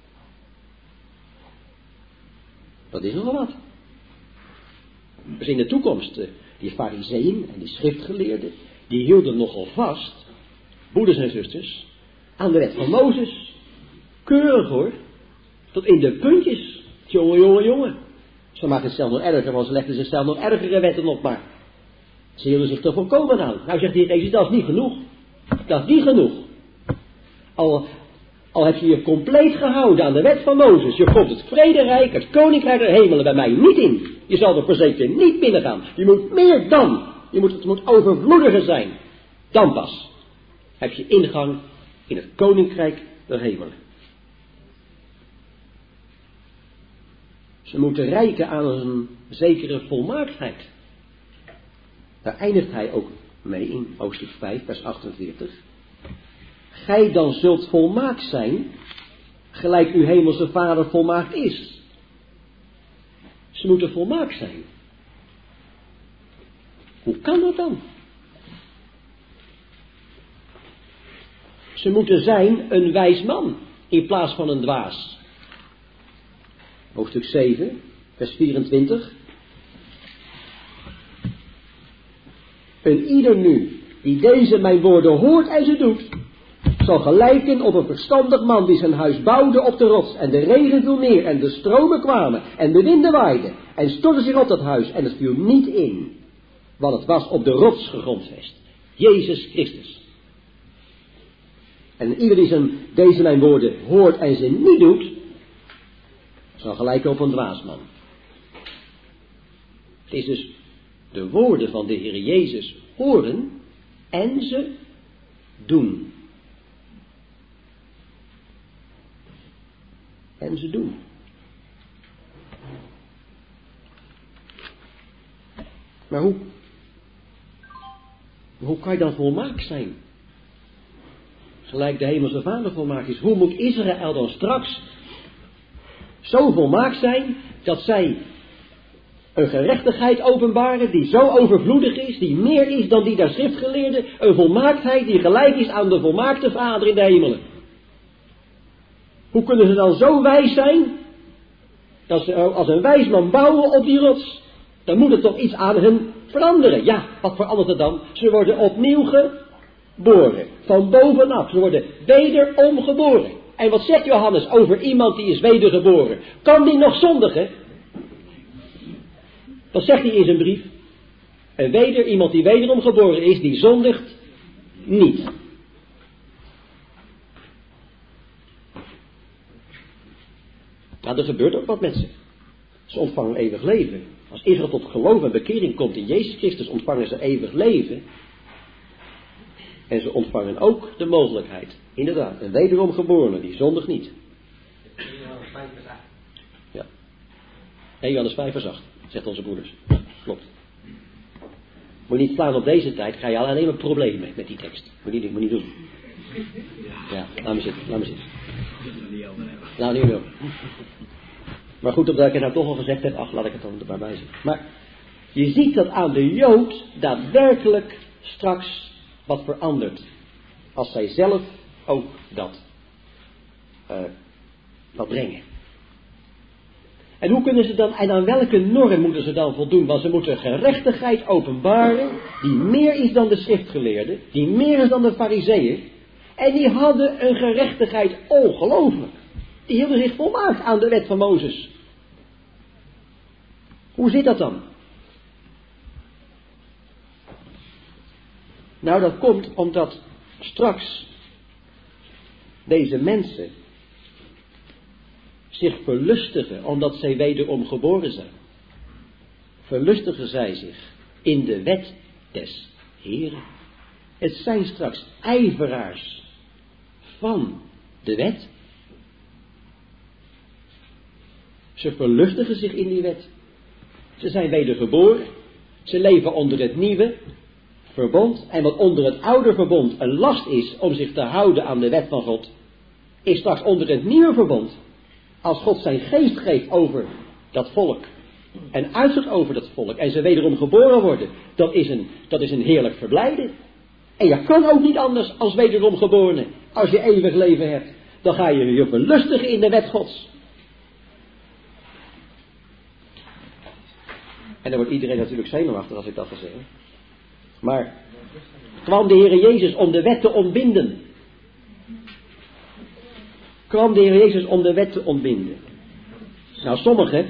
Dat is nogal wat. Dus in de toekomst, die farizeeën en die schriftgeleerden, die hielden nogal vast, broeders en zusters, aan de wet van Mozes. Keurig hoor. Tot in de puntjes. Jongen. Ze maken het zelf nog erger, want ze legden zichzelf nog ergere wetten op, maar ze hielden zich er volkomen aan. Nou zegt de Heer Jezus, dat is niet genoeg. Dat is niet genoeg. Al heb je je compleet gehouden aan de wet van Mozes, je komt het vrederijk, het koninkrijk der hemelen bij mij niet in. Je zal er voorzeker niet binnengaan. Je moet meer dan. Het moet overvloediger zijn. Dan pas heb je ingang in het koninkrijk der hemelen. Ze moeten reiken aan een zekere volmaaktheid. Daar eindigt hij ook mee in hoofdstuk 5, vers 48. Gij dan zult volmaakt zijn, gelijk uw hemelse Vader volmaakt is. Ze moeten volmaakt zijn. Hoe kan dat dan? Ze moeten zijn een wijs man in plaats van een dwaas. Hoofdstuk 7, vers 24. En ieder nu, die deze mijn woorden hoort en ze doet, zal gelijken op een verstandig man die zijn huis bouwde op de rots. En de regen viel neer en de stromen kwamen en de winden waaiden en stortten zich op dat huis en het viel niet in. Want het was op de rots gegrondvest. Jezus Christus. En ieder die deze mijn woorden hoort en ze niet doet, zal gelijken op een dwaasman. Het is dus de woorden van de Heer Jezus horen en ze doen. En ze doen. Maar hoe kan je dan volmaakt zijn? Gelijk de hemelse Vader volmaakt is. Hoe moet Israël dan straks zo volmaakt zijn dat zij een gerechtigheid openbaren die zo overvloedig is, die meer is dan die der schriftgeleerden, een volmaaktheid die gelijk is aan de volmaakte Vader in de hemelen. Hoe kunnen ze dan zo wijs zijn, dat ze als een wijs man bouwen op die rots, Dan moet er toch iets aan hen veranderen. Ja, wat verandert er dan? Ze worden opnieuw geboren. Van bovenaf. Ze worden wederom geboren. En wat zegt Johannes over iemand die is wedergeboren? Kan die nog zondigen? Dat zegt hij in zijn brief. Iemand die wederom geboren is, die zondigt niet. Nou, er gebeurt ook wat met ze. Ze ontvangen eeuwig leven. Als Israël tot geloof en bekering komt in Jezus Christus, ontvangen ze eeuwig leven. En ze ontvangen ook de mogelijkheid. Inderdaad, een wederom geborene, die zondigt niet. Ja. 1 Johannes 5 vers 8, zegt onze broeders. Ja, klopt. Moet je niet slaan op deze tijd, ga je alleen maar problemen met die tekst. Moet je niet doen. Ja, laat me zitten. Nou, niet meer. Maar goed, omdat ik het nou toch al gezegd heb, laat ik het dan er maar bij zeggen. Maar je ziet dat aan de Jood daadwerkelijk straks wat verandert. Als zij zelf ook dat brengen. En hoe kunnen ze dan, en aan welke norm moeten ze dan voldoen? Want ze moeten gerechtigheid openbaren, die meer is dan de schriftgeleerden, die meer is dan de farizeeën. En die hadden een gerechtigheid ongelooflijk. Die hielden zich volmaakt aan de wet van Mozes. Hoe zit dat dan? Nou, dat komt omdat straks deze mensen zich verlustigen omdat zij wederom geboren zijn. Verlustigen zij zich in de wet des Heren. Het zijn straks ijveraars van de wet. Ze verlustigen zich in die wet. Ze zijn wedergeboren. Ze leven onder het nieuwe verbond. En wat onder het oude verbond een last is om zich te houden aan de wet van God, is straks onder het nieuwe verbond, als God zijn geest geeft over dat volk en uitzicht over dat volk en ze wederom geboren worden, dat is een heerlijk verblijden. En je kan ook niet anders als wederom geborene. Als je eeuwig leven hebt, dan ga je je verlustigen in de wet Gods. En dan wordt iedereen natuurlijk zenuwachtig als ik dat ga zeggen. Maar kwam de Heer Jezus om de wet te ontbinden? Kwam de Heer Jezus om de wet te ontbinden? Nou, sommigen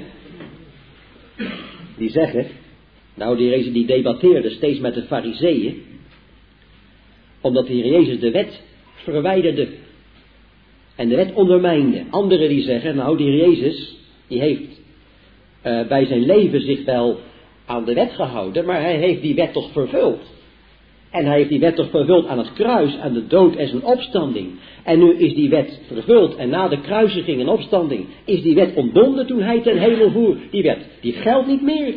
die zeggen, nou, de Heer Jezus die debatteerde steeds met de farizeeën, omdat de Heer Jezus de wet verwijderde en de wet ondermijnde. Anderen die zeggen, nou, de Heer Jezus die heeft bij zijn leven zich wel aan de wet gehouden, maar hij heeft die wet toch vervuld. En hij heeft die wet toch vervuld aan het kruis, aan de dood en zijn opstanding. En nu is die wet vervuld en na de kruisiging en opstanding is die wet ontbonden toen hij ten hemel voer. Die wet, die geldt niet meer.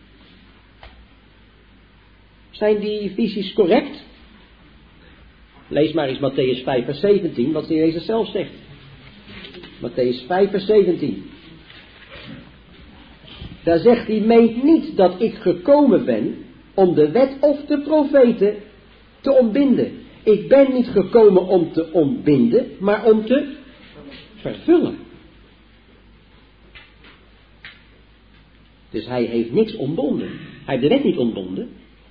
Zijn die visies correct? Lees maar eens Matthäus 5 vers 17, wat de Heer Jezus zelf zegt. Matthäus 5 vers 17. Daar zegt hij, meent niet dat ik gekomen ben om de wet of de profeten te ontbinden. Ik ben niet gekomen om te ontbinden, maar om te vervullen. Dus hij heeft niks ontbonden. Hij heeft de wet niet ontbonden.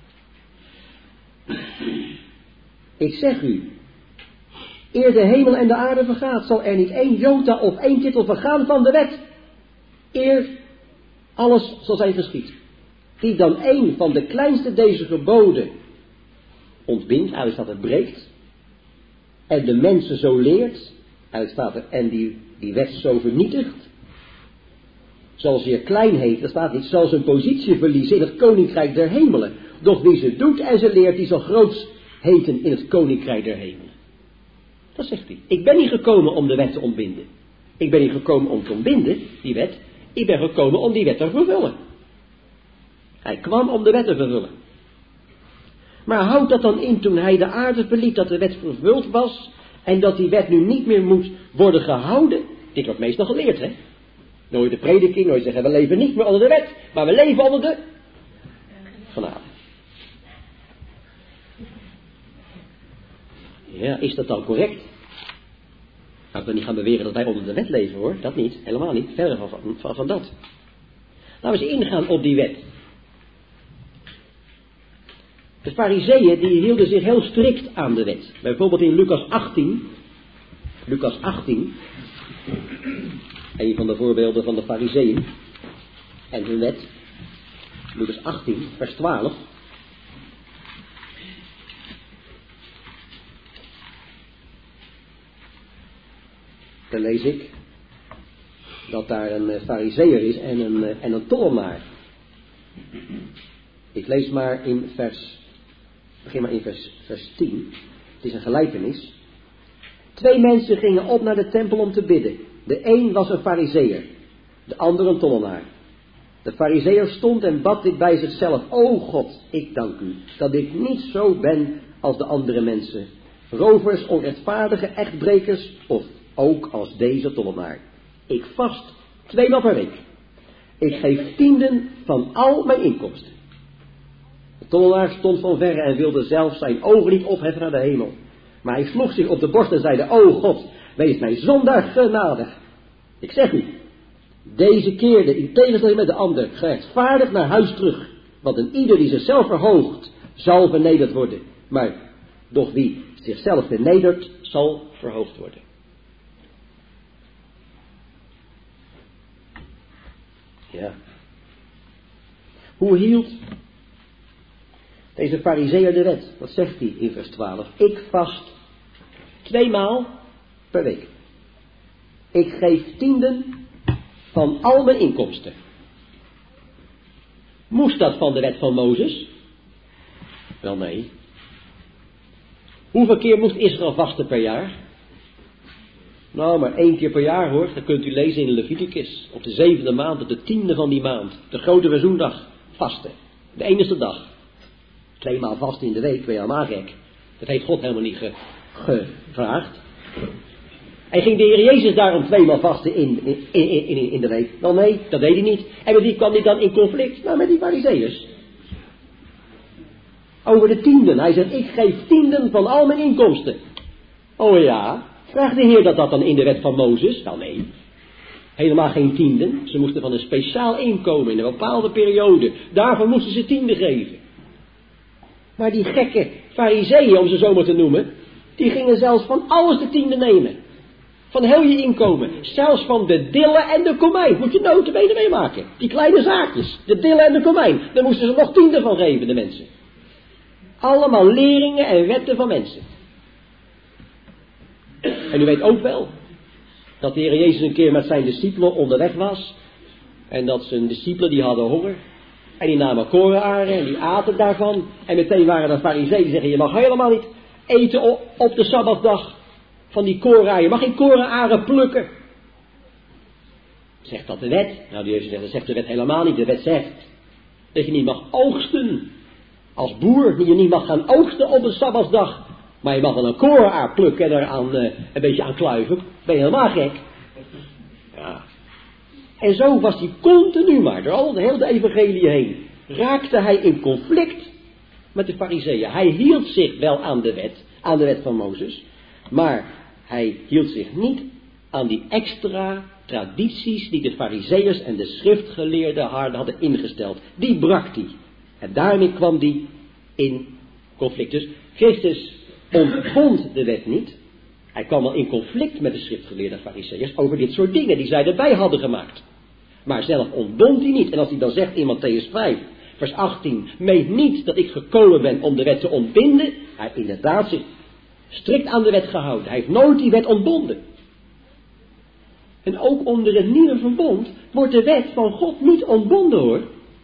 Ik zeg u, eer de hemel en de aarde vergaat, zal er niet één jota of één titel vergaan van de wet. Eer alles zal zijn geschied. Die dan één van de kleinste deze geboden ontbindt, uitstaat het breekt, en de mensen zo leert, uitstaat er, en die wet zo vernietigt, zal zeer klein heet, dat staat niet, zal zijn positie verliezen in het koninkrijk der hemelen. Doch wie ze doet en ze leert, die zal groot heten in het koninkrijk der hemelen. Dat zegt hij. Ik ben niet gekomen om de wet te ontbinden. Ik ben niet gekomen om te ontbinden, die wet. Ik ben gekomen om die wet te vervullen. Hij kwam om de wet te vervullen. Maar houdt dat dan in toen hij de aarde verliet, dat de wet vervuld was en dat die wet nu niet meer moet worden gehouden? Dit wordt meestal geleerd, hè? Nooit de prediking, nooit zeggen, we leven niet meer onder de wet, maar we leven onder de genade. Ja, is dat dan correct? Nou, ik wil niet gaan beweren dat wij onder de wet leven, hoor. Dat niet, helemaal niet. Verder van dat. Laten we eens ingaan op die wet. De farizeeën die hielden zich heel strikt aan de wet. Bijvoorbeeld in Lucas 18, een van de voorbeelden van de farizeeën en hun wet. Lucas 18, vers 12. Dan lees ik dat daar een farizeeër is en een tollenaar. Ik lees maar in begin maar in vers 10. Het is een gelijkenis. 2 mensen gingen op naar de tempel om te bidden. De een was een farizeeër, de ander een tollenaar. De farizeeër stond en bad dit bij zichzelf. O God, ik dank u dat ik niet zo ben als de andere mensen. Rovers, onrechtvaardige, echtbrekers of ook als deze tollenaar. Ik vast 2 maal per week. Ik geef 10 van al mijn inkomsten. De tollenaar stond van verre en wilde zelf zijn ogen niet opheffen naar de hemel. Maar hij sloeg zich op de borst en zeide, o God, wees mij zondaar genadig. Ik zeg u, deze keerde in tegenstelling met de ander gerechtvaardigd naar huis terug. Want een ieder die zichzelf verhoogt, zal vernederd worden. Maar doch wie zichzelf vernedert, zal verhoogd worden. Ja. Hoe hield deze farizeeër de wet? Wat zegt hij in vers 12? Ik vast 2 maal per week. Ik geef 10 van al mijn inkomsten. Moest dat van de wet van Mozes? Wel nee. Hoeveel keer moest Israël vasten per jaar? Nou, maar 1 keer per jaar hoor. Dat kunt u lezen in Leviticus. Op de 7e maand, op de 10e van die maand. De grote verzoendag vasten. De enige dag. 2 maal vasten in de week, ben je helemaal gek. Dat heeft God helemaal niet gevraagd. En ging de Heer Jezus daarom 2 maal vasten in de week? Wel nee, dat deed hij niet. En met wie kwam hij dan in conflict? Nou, met die farizeeërs. Over de 10e. Hij zegt, ik geef 10 van al mijn inkomsten. Oh ja, vraagt de Heer dat dan in de wet van Mozes? Wel nee. Helemaal geen 10. Ze moesten van een speciaal inkomen in een bepaalde periode. Daarvan moesten ze 10 geven. Maar die gekke farizeeën, om ze zo maar te noemen, die gingen zelfs van alles de 10 nemen. Van heel je inkomen. Zelfs van de dille en de komijn. Moet je notabene meemaken. Die kleine zaakjes. De dille en de komijn. Daar moesten ze nog 10 van geven, de mensen. Allemaal leringen en wetten van mensen. En u weet ook wel dat de Heer Jezus een keer met zijn discipelen onderweg was. En dat zijn discipelen die hadden honger. En die namen korenaren en die aten daarvan. En meteen waren er farizeeën die zeggen, je mag helemaal niet eten op de Sabbatdag van die korenaren. Je mag geen korenaren plukken. Zegt dat de wet? Nou, die zegt, dat zegt de wet helemaal niet. De wet zegt dat je niet mag oogsten. Als boer, je niet mag gaan oogsten op de Sabbatsdag. Maar je mag wel een korenaar plukken en er een beetje aan kluiven. Ben je helemaal gek? Ja. En zo was hij continu maar, door al de hele evangelie heen, raakte hij in conflict met de farizeeën. Hij hield zich wel aan de wet van Mozes, maar hij hield zich niet aan die extra tradities die de farizeeërs en de schriftgeleerden hadden ingesteld. Die brak hij. En daarmee kwam hij in conflict. Dus Christus ontbond de wet niet. Hij kwam wel in conflict met de schriftgeleerde farizeeërs over dit soort dingen die zij erbij hadden gemaakt. Maar zelf ontbond hij niet. En als hij dan zegt in Mattheüs 5, vers 18, meent niet dat ik gekomen ben om de wet te ontbinden. Hij heeft inderdaad zich strikt aan de wet gehouden. Hij heeft nooit die wet ontbonden. En ook onder het nieuwe verbond wordt de wet van God niet ontbonden hoor.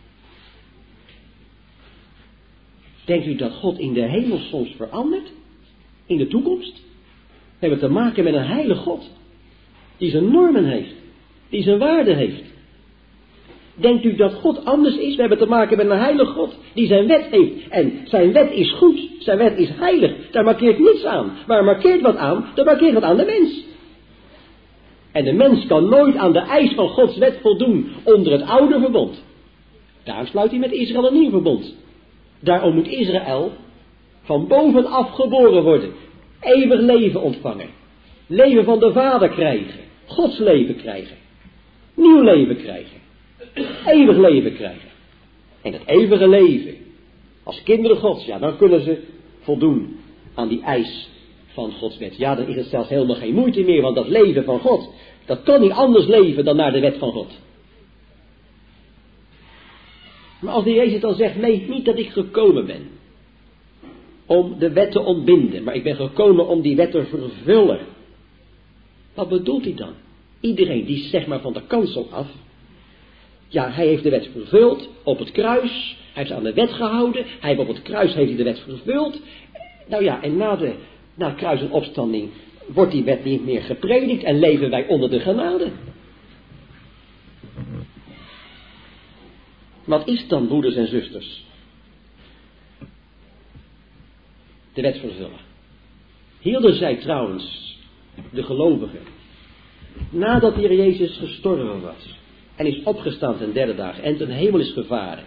Denkt u dat God in de hemel soms verandert? In de toekomst? We hebben te maken met een heilige God. Die zijn normen heeft. Die zijn waarde heeft. Denkt u dat God anders is? We hebben te maken met een heilige God. Die zijn wet heeft. En zijn wet is goed. Zijn wet is heilig. Daar markeert niets aan. Maar markeert wat aan? Dan markeert wat aan de mens. En de mens kan nooit aan de eis van Gods wet voldoen onder het oude verbond. Daarom sluit hij met Israël een nieuw verbond. Daarom moet Israël van bovenaf geboren worden. Eeuwig leven ontvangen. Leven van de Vader krijgen. Gods leven krijgen. Nieuw leven krijgen. Eeuwig leven krijgen. En dat eeuwige leven, als kinderen Gods, ja, dan kunnen ze voldoen aan die eis van Gods wet. Ja, dan is het zelfs helemaal geen moeite meer, want dat leven van God, dat kan niet anders leven dan naar de wet van God. Maar als de Jezus dan zegt, nee, niet dat ik gekomen ben om de wet te ontbinden, maar ik ben gekomen om die wet te vervullen. Wat bedoelt hij dan? Iedereen die zeg maar van de kansel af, ja, hij heeft de wet vervuld op het kruis, hij heeft aan de wet gehouden, hij heeft op het kruis heeft hij de wet vervuld. Nou ja, en na kruis en opstanding wordt die wet niet meer gepredikt en leven wij onder de genade. Wat is dan, broeders en zusters, de wet vervullen? Hielden zij trouwens, de gelovigen, nadat de Heer Jezus gestorven was en is opgestaan ten derde dag en ten hemel is gevaren,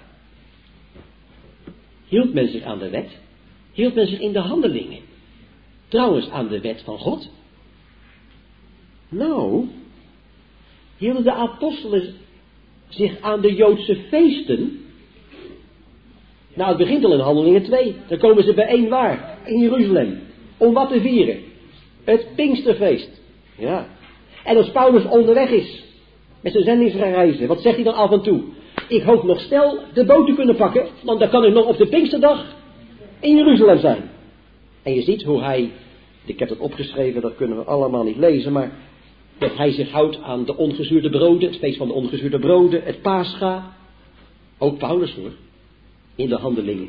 hield men zich aan de wet? Hield men zich in de handelingen trouwens aan de wet van God? Nou, hielden de apostelen zich aan de Joodse feesten? Nou, het begint al in Handelingen 2. Dan komen ze bijeen waar? In Jeruzalem. Om wat te vieren? Het Pinksterfeest. Ja. En als Paulus onderweg is met zijn zendingsreizen, wat zegt hij dan af en toe? Ik hoop nog snel de boot te kunnen pakken, want dan kan ik nog op de Pinksterdag in Jeruzalem zijn. En je ziet hoe hij, ik heb het opgeschreven, dat kunnen we allemaal niet lezen, maar dat hij zich houdt aan de ongezuurde broden, het feest van de ongezuurde broden, het Pascha. Ook Paulus hoor, in de handelingen.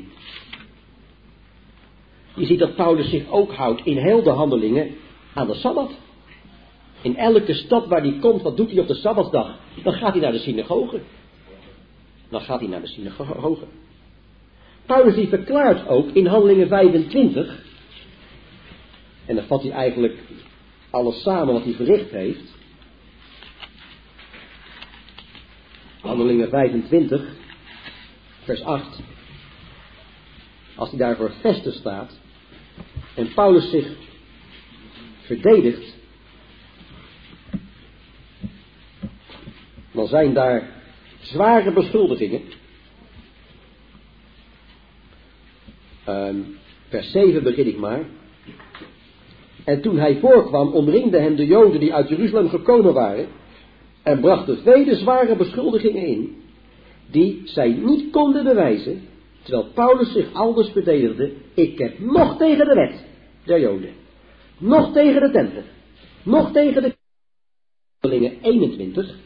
Je ziet dat Paulus zich ook houdt in heel de handelingen aan de Sabbat. In elke stad waar hij komt, wat doet hij op de Sabbatsdag? Dan gaat hij naar de synagoge. Paulus die verklaart ook in Handelingen 25, en dan vat hij eigenlijk alles samen wat hij verricht heeft. Handelingen 25, vers 8. Als hij daar voor Festen staat en Paulus zich verdedigt, dan zijn daar zware beschuldigingen. Vers 7 begin ik maar. En toen hij voorkwam, omringden hem de Joden die uit Jeruzalem gekomen waren en brachten vele zware beschuldigingen in, die zij niet konden bewijzen, terwijl Paulus zich aldus verdedigde: ik heb nog tegen de wet der Joden, nog tegen de tempel, nog tegen de Handelingen 21.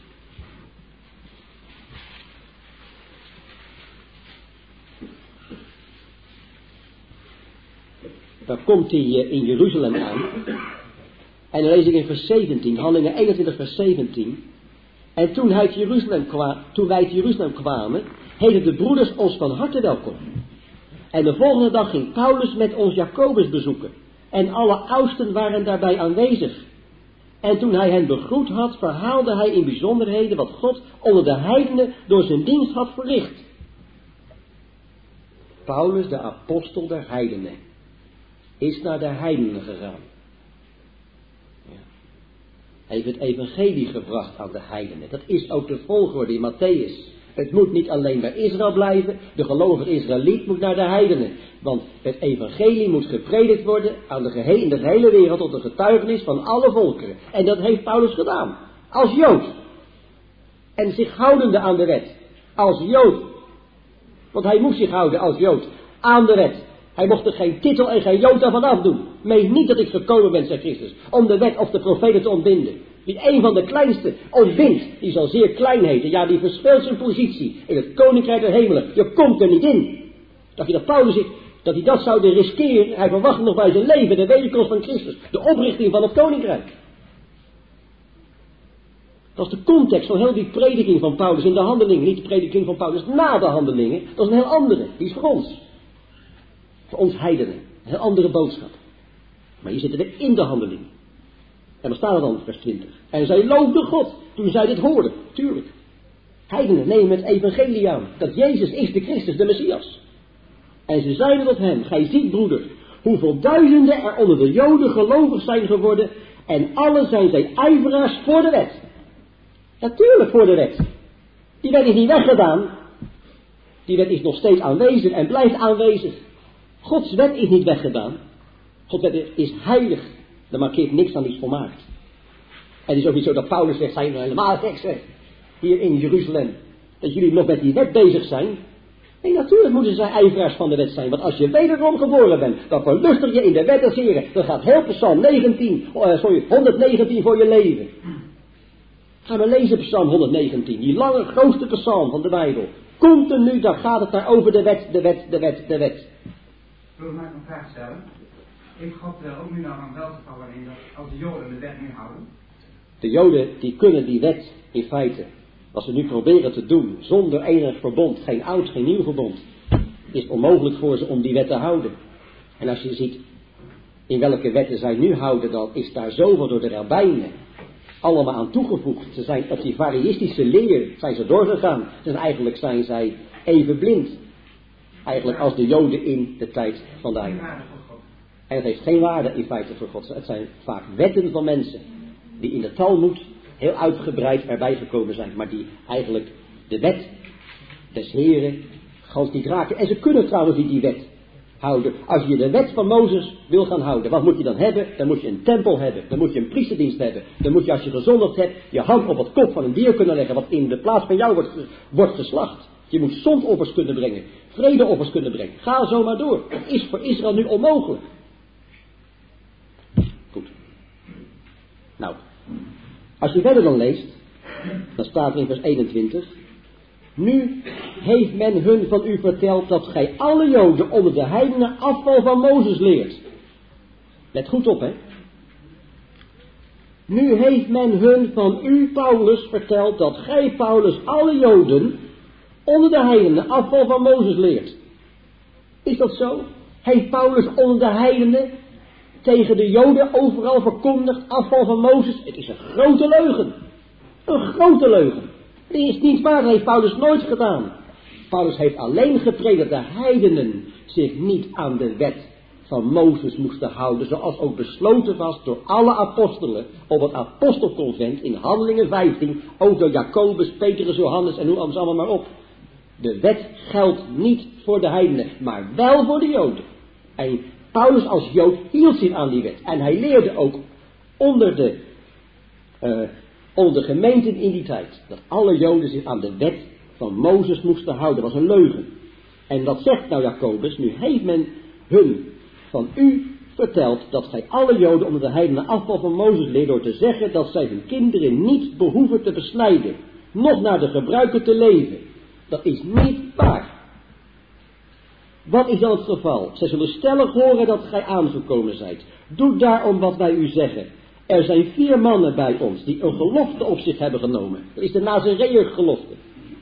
Dan komt hij in Jeruzalem aan. En dan lees ik in vers 17, Handelingen 21 vers 17. En toen wij uit Jeruzalem kwamen, heten de broeders ons van harte welkom. En de volgende dag ging Paulus met ons Jacobus bezoeken. En alle oudsten waren daarbij aanwezig. En toen hij hen begroet had, verhaalde hij in bijzonderheden wat God onder de heidenen door zijn dienst had verricht. Paulus, de apostel der heidenen, is naar de heidenen gegaan. Ja. Hij heeft het evangelie gebracht aan de heidenen. Dat is ook de volgorde in Matthäus. Het moet niet alleen bij Israël blijven. De gelovige Israëliet moet naar de heidenen. Want het evangelie moet gepredikt worden aan in de hele wereld tot een getuigenis van alle volkeren. En dat heeft Paulus gedaan. Als Jood. En zich houdende aan de wet. Als Jood. Want hij moest zich houden als Jood aan de wet. Hij mocht er geen titel en geen jota van afdoen. Meen niet dat ik gekomen ben, zegt Christus, om de wet of de profeten te ontbinden. Wie een van de kleinste ontbindt, die zal zeer klein heten. Ja, die verspeelt zijn positie in het koninkrijk der hemelen. Je komt er niet in. Dacht je dat Paulus zegt, dat hij dat zou riskeren? Hij verwacht nog bij zijn leven de wederkomst van Christus. De oprichting van het koninkrijk. Dat is de context van heel die prediking van Paulus in de handelingen. Niet de prediking van Paulus na de handelingen. Dat is een heel andere. Die is voor ons. Voor ons heidenen. Een heel andere boodschap. Maar hier zitten we in de handeling. En wat staat er dan, vers 20? En zij loofden God toen zij dit hoorden. Tuurlijk. Heidenen nemen het evangelie aan. Dat Jezus is de Christus, de Messias. En ze zeiden tot hem: gij ziet, broeder, hoeveel duizenden er onder de Joden gelovig zijn geworden. En alle zijn zij ijveraars voor de wet. Natuurlijk voor de wet. Die wet is niet weggedaan. Die wet is nog steeds aanwezig en blijft aanwezig. Gods wet is niet weggedaan. Gods wet is heilig. Daar markeert niks aan iets volmaakt. En het is ook niet zo dat Paulus zegt, zijn we helemaal heksen hier in Jeruzalem. Dat jullie nog met die wet bezig zijn. Nee, natuurlijk moeten zij ijveraars van de wet zijn. Want als je wederom geboren bent, dan verlustig je in de wet des Heren. Dan gaat heel Psalm 119 voor je leven. Gaan we lezen Psalm 119. Die lange, grootste psalm van de Bijbel. Continu, daar gaat het daar over de wet. Ik wil mij een vraag stellen. Heeft God ook nu nou aan wel te vallen in dat als de Joden de wet nu houden? De Joden die kunnen die wet in feite, wat ze nu proberen te doen, zonder enig verbond, geen oud, geen nieuw verbond, is onmogelijk voor ze om die wet te houden. En als je ziet in welke wetten zij nu houden, dan is daar zoveel door de rabbijnen allemaal aan toegevoegd. Ze zijn op die variïstische leer zijn ze doorgegaan. Dus eigenlijk zijn zij even blind. Eigenlijk als de Joden in de tijd van de Heilige. En het heeft geen waarde in feite voor God. Het zijn vaak wetten van mensen die in de Talmoed heel uitgebreid erbij gekomen zijn. Maar die eigenlijk de wet des Heren gewoon niet raken. En ze kunnen trouwens niet die wet houden. Als je de wet van Mozes wil gaan houden, wat moet je dan hebben? Dan moet je een tempel hebben. Dan moet je een priesterdienst hebben. Dan moet je, als je gezondigd hebt, je hand op het kop van een dier kunnen leggen wat in de plaats van jou wordt geslacht. Je moet zondoffers kunnen brengen. Vredeoffers kunnen brengen. Ga zo maar door. Het is voor Israël nu onmogelijk. Goed. Nou, als je verder dan leest, dan staat er in vers 21... Nu heeft men hun van u verteld dat gij alle Joden onder de heidenen afval van Mozes leert. Let goed op, hè. Nu heeft men hun van u, Paulus, verteld dat gij, Paulus, alle Joden onder de heidenen afval van Mozes leert. Is dat zo? Heeft Paulus onder de heidenen tegen de Joden overal verkondigd afval van Mozes? Het is een grote leugen. Een grote leugen. Die is niet waar, dat heeft Paulus nooit gedaan. Paulus heeft alleen gepredikt dat de heidenen zich niet aan de wet van Mozes moesten houden, zoals ook besloten was door alle apostelen op het apostelconvent in Handelingen 15, ook door Jacobus, Petrus, Johannes en noem ze allemaal maar op. De wet geldt niet voor de heidenen, maar wel voor de Joden. En Paulus als Jood hield zich aan die wet. En hij leerde ook onder de gemeenten in die tijd, dat alle Joden zich aan de wet van Mozes moesten houden. Dat was een leugen. En dat zegt nou Jacobus, nu heeft men hun van u verteld dat gij alle Joden onder de heidenen afval van Mozes leert door te zeggen dat zij hun kinderen niet behoeven te besnijden, noch naar de gebruiken te leven. Dat is niet waar. Wat is dan het geval? Zij zullen stellig horen dat gij aangekomen zijt. Doe daarom wat wij u zeggen. Er zijn 4 mannen bij ons die een gelofte op zich hebben genomen. Dat is de Nazareër gelofte.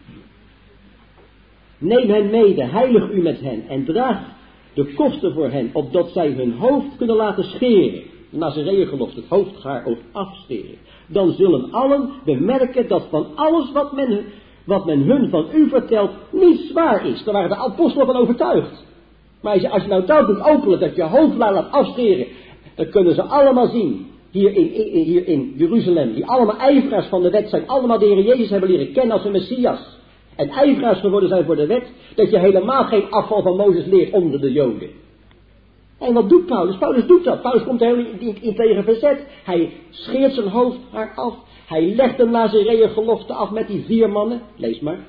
Neem hen mede, heilig u met hen en draag de kosten voor hen, opdat zij hun hoofd kunnen laten scheren. De Nazareër gelofte, het hoofdhaar ook afscheren. Dan zullen allen bemerken dat van alles wat men hun van u vertelt niet zwaar is. Daar waren de apostelen van overtuigd. Maar als je nou dat doet openlijk, dat je hoofd laat afscheren, dan kunnen ze allemaal zien. Hier in Jeruzalem, die allemaal ijveraars van de wet zijn, allemaal de Heer Jezus hebben leren kennen als een Messias. En ijveraars geworden zijn voor de wet, dat je helemaal geen afval van Mozes leert onder de Joden. En wat doet Paulus? Paulus doet dat. Paulus komt er heel in tegen verzet. Hij scheert zijn hoofdhaar af. Hij legt de Nazareër gelofte af met die 4 mannen. Lees maar.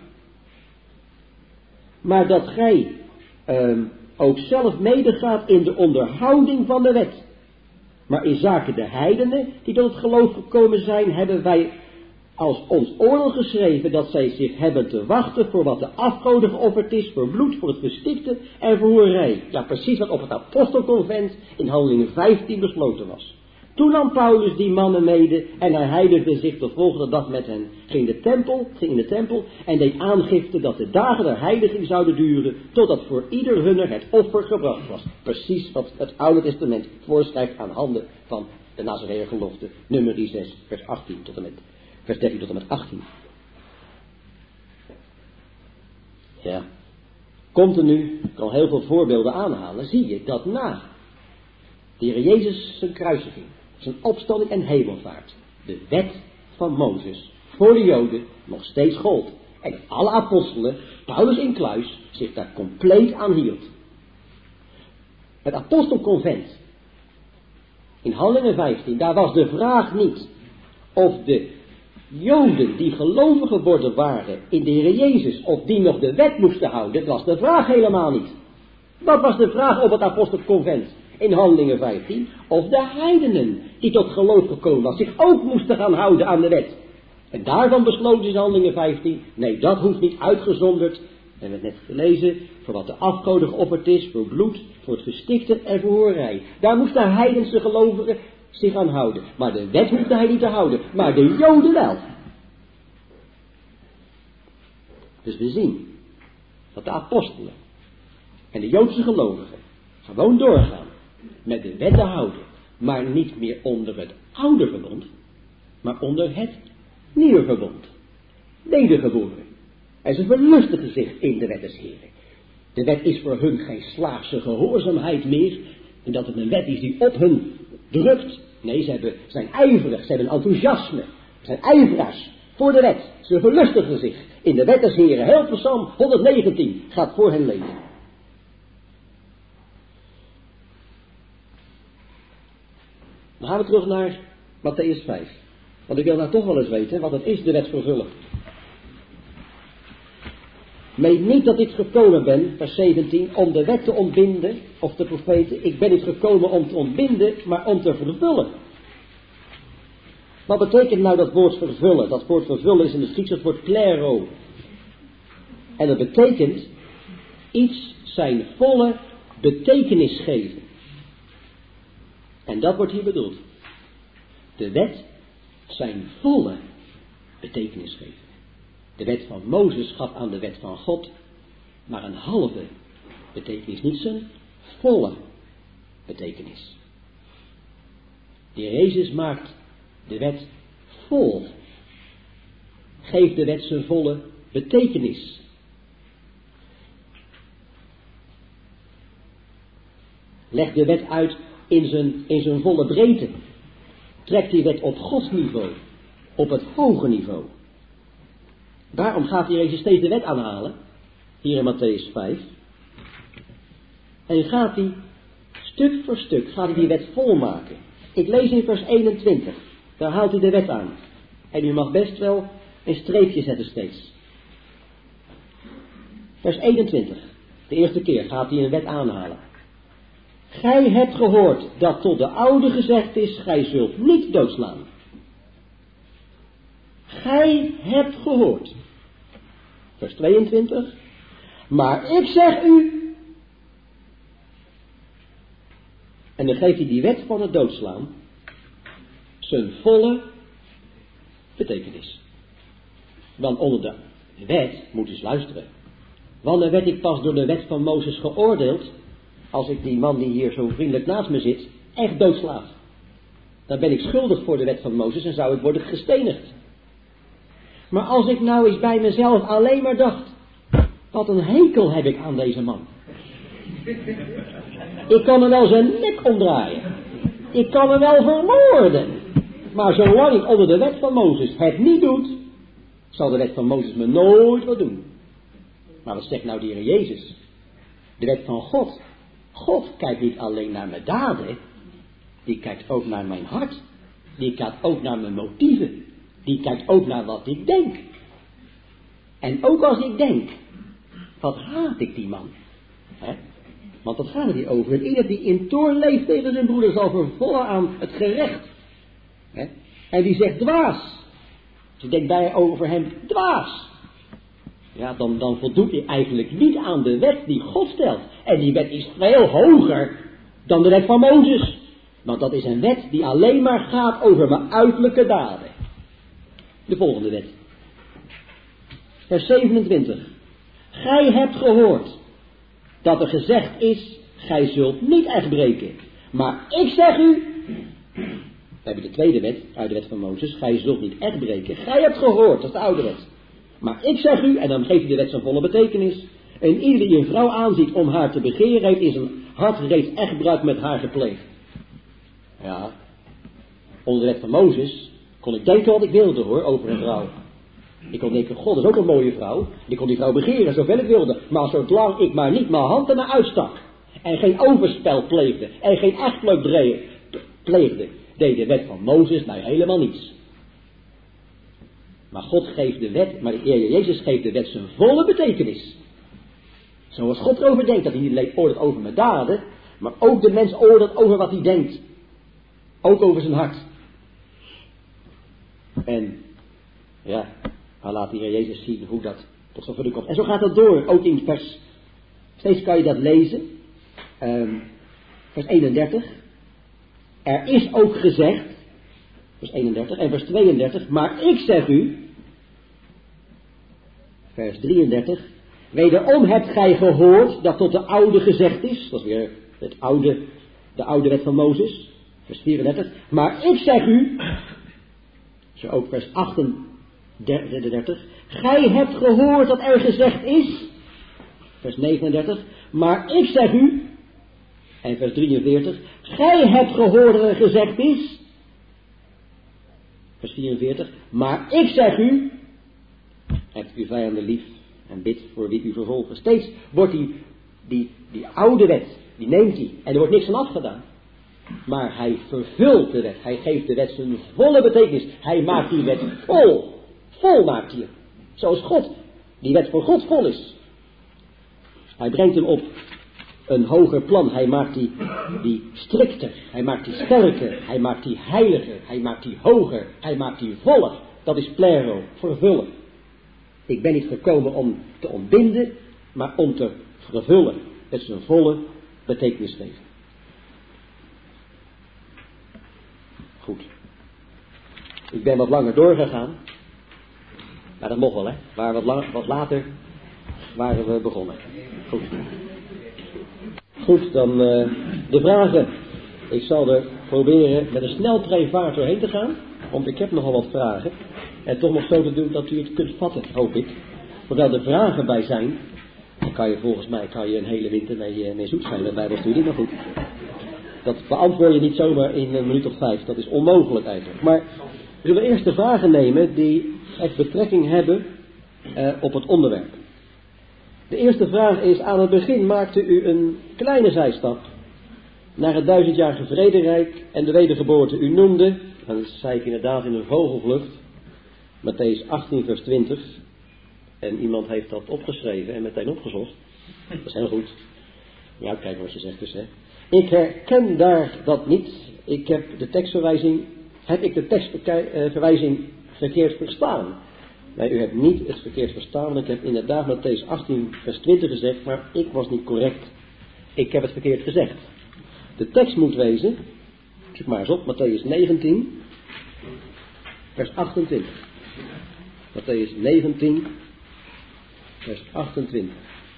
Maar dat gij ook zelf medegaat in de onderhouding van de wet. Maar in zaken de heidenen die tot het geloof gekomen zijn, hebben wij als ons oordeel geschreven dat zij zich hebben te wachten voor wat de afgoden geofferd is, voor bloed, voor het gestikte en voor hoerij. Ja, precies wat op het apostelconvent in Handelingen 15 besloten was. Toen nam Paulus die mannen mede en hij heiligde zich de volgende dag met hen. Ging in de tempel en deed aangifte dat de dagen der heiliging zouden duren, totdat voor ieder hunner het offer gebracht was. Precies wat het Oude Testament voorschrijft aan handen van de Nazareër gelofte, nummer 6, vers 18 tot en met vers 13 tot en met 18. Ja, komt er nu, ik kan heel veel voorbeelden aanhalen, zie je dat na de Heer Jezus zijn kruisiging, zijn opstanding en hemelvaart, de wet van Mozes voor de Joden nog steeds gold. En dat alle apostelen, Paulus incluis, zich daar compleet aan hield. Het apostelconvent in Handelingen 15, daar was de vraag niet of de Joden die gelovig geworden waren in de Heer Jezus, of die nog de wet moesten houden. Dat was de vraag helemaal niet. Wat was de vraag op het apostelconvent in Handelingen 15? Of de heidenen die tot geloof gekomen was, zich ook moesten gaan houden aan de wet. En daarvan besloten ze in Handelingen 15, nee, dat hoeft niet uitgezonderd. We hebben het net gelezen, voor wat de afgoden geofferd is, voor bloed, voor het gestikte en voor hoerij. Daar moesten de heidense gelovigen zich aan houden. Maar de wet hoefde hij niet te houden, maar de Joden wel. Dus we zien dat de apostelen en de Joodse gelovigen gewoon doorgaan met de wet te houden, maar niet meer onder het oude verbond, maar onder het nieuwe verbond. Wedergeboren. En ze verlustigen zich in de wet des Heren. De wet is voor hun geen slaafse gehoorzaamheid meer, en dat het een wet is die op hun drukt. Nee, ze zijn ijverig, ze hebben enthousiasme, ze zijn ijveraars voor de wet. Ze verlustigen zich in de wet des Heren. Heel Psalm 119 gaat voor hen lezen. Dan gaan we terug naar Mattheüs 5. Want ik wil nou toch wel eens weten wat het is, de wet vervullen. Meen niet dat ik gekomen ben, vers 17, om de wet te ontbinden, of de profeten. Ik ben niet gekomen om te ontbinden, maar om te vervullen. Wat betekent nou dat woord vervullen? Dat woord vervullen is in het Grieks het woord klero. En dat betekent iets zijn volle betekenis geven. En dat wordt hier bedoeld. De wet zijn volle betekenis geven. De wet van Mozes gaf aan de wet van God maar een halve betekenis, niet zijn volle betekenis. De Heer Jezus maakt de wet vol. Geeft de wet zijn volle betekenis. Legt de wet uit in zijn volle breedte. Trekt die wet op Gods niveau. Op het hoge niveau. Daarom gaat de Heer Jezus steeds de wet aanhalen. Hier in Mattheüs 5. En gaat hij stuk voor stuk gaat hij die wet volmaken. Ik lees in vers 21. Daar haalt hij de wet aan. En u mag best wel een streepje zetten steeds. Vers 21. De eerste keer gaat hij een wet aanhalen. Gij hebt gehoord dat tot de oude gezegd is, gij zult niet doodslaan. Gij hebt gehoord. Vers 22. Maar ik zeg u. En dan geeft hij die wet van het doodslaan zijn volle betekenis. Want onder de wet, moet eens luisteren. Wanneer werd ik pas door de wet van Mozes geoordeeld, als ik die man die hier zo vriendelijk naast me zit, echt doodsla? Dan ben ik schuldig voor de wet van Mozes en zou ik worden gestenigd. Maar als ik nou eens bij mezelf alleen maar dacht, wat een hekel heb ik aan deze man. Ik kan er wel zijn nek omdraaien. Ik kan hem wel vermoorden. Maar zolang ik onder de wet van Mozes het niet doe, zal de wet van Mozes me nooit wat doen. Maar wat zegt nou de Heer Jezus? De wet van God. God kijkt niet alleen naar mijn daden. Die kijkt ook naar mijn hart. Die kijkt ook naar mijn motieven. Die kijkt ook naar wat ik denk. En ook als ik denk, wat haat ik die man? Want dat gaat er niet over. En ieder die in toorn leeft tegen zijn broeder zal vervolgen aan het gerecht. En die zegt dwaas. Ze denkt bij over hem dwaas. Ja, dan voldoet hij eigenlijk niet aan de wet die God stelt. En die wet is veel hoger dan de wet van Mozes. Want dat is een wet die alleen maar gaat over mijn uiterlijke daden. De volgende wet. Vers 27. Gij hebt gehoord dat er gezegd is, gij zult niet echt breken. Maar ik zeg u, we hebben de tweede wet uit de wet van Mozes, gij zult niet echt breken. Gij hebt gehoord, dat is de oude wet. Maar ik zeg u, en dan geeft hij de wet zijn volle betekenis, en ieder die een vrouw aanziet om haar te begeren, heeft in zijn hart reeds echtbruik met haar gepleegd. Ja, onder de wet van Mozes kon ik denken wat ik wilde hoor, over een vrouw. Ik kon denken, God is ook een mooie vrouw. Ik kon die vrouw begeren zoveel ik wilde. Maar zolang ik maar niet mijn hand ernaar uitstak. En geen overspel pleegde. En geen echtbreuk pleegde. Deed de wet van Mozes mij helemaal niets. Maar God geeft de wet, maar de Heer Jezus geeft de wet zijn volle betekenis. Zoals God erover denkt, dat hij niet alleen oordeelt over mijn daden, maar ook de mens oordeelt over wat hij denkt. Ook over zijn hart. En ja, dan laat de Heer Jezus zien hoe dat tot zo'n vervulling komt. En zo gaat dat door, ook in vers, steeds kan je dat lezen. Vers 31. Er is ook gezegd, vers 31 en vers 32, maar ik zeg u, vers 33, wederom hebt gij gehoord dat tot de oude gezegd is, dat is weer de oude wet van Mozes, vers 34, maar ik zeg u, zo ook vers 38, gij hebt gehoord dat er gezegd is, vers 39, maar ik zeg u, en vers 43, gij hebt gehoord dat er gezegd is, vers 44, maar ik zeg u, hebt uw vijanden lief en bid voor wie u vervolgen. Steeds wordt die oude wet, die neemt hij en er wordt niks aan afgedaan. Maar hij vervult de wet, hij geeft de wet zijn volle betekenis. Hij maakt die wet vol maakt hij. Zoals God, die wet voor God vol is. Hij brengt hem op een hoger plan. Hij maakt die strikter. Hij maakt die sterker. Hij maakt die heiliger. Hij maakt die hoger. Hij maakt die voller. Dat is plero, vervullen. Ik ben niet gekomen om te ontbinden, maar om te vervullen. Het is een volle betekenis geven. Goed. Ik ben wat langer doorgegaan. Maar dat mocht wel, hè. Maar wat later waren we begonnen. Goed. Goed, dan de vragen. Ik zal er proberen met een sneltreinvaart doorheen te gaan. Want ik heb nogal wat vragen. En toch nog zo te doen dat u het kunt vatten, hoop ik. Hoewel er vragen bij zijn. Dan kan je volgens mij een hele winter mee zoet zijn met bijbelstudie. Maar goed. Dat beantwoord je niet zomaar in een minuut of 5. Dat is onmogelijk eigenlijk. Maar we zullen eerst de vragen nemen die echt betrekking hebben op het onderwerp. De eerste vraag is, aan het begin maakte u een kleine zijstap naar het 1000-jarige vrederijk en de wedergeboorte. U noemde, en dat zei ik inderdaad in een vogelvlucht, Mattheüs 18 vers 20. En iemand heeft dat opgeschreven en meteen opgezocht. Dat is heel goed. Ja, kijk wat je zegt dus, hè. Ik herken daar dat niet. Heb ik de tekstverwijzing verkeerd verstaan? Nee, u hebt niet het verkeerd verstaan, want ik heb inderdaad Mattheüs 18 vers 20 gezegd, maar ik was niet correct. Ik heb het verkeerd gezegd. De tekst moet wezen, zoek maar eens op, Mattheüs 19 vers 28. Mattheüs 19 vers 28.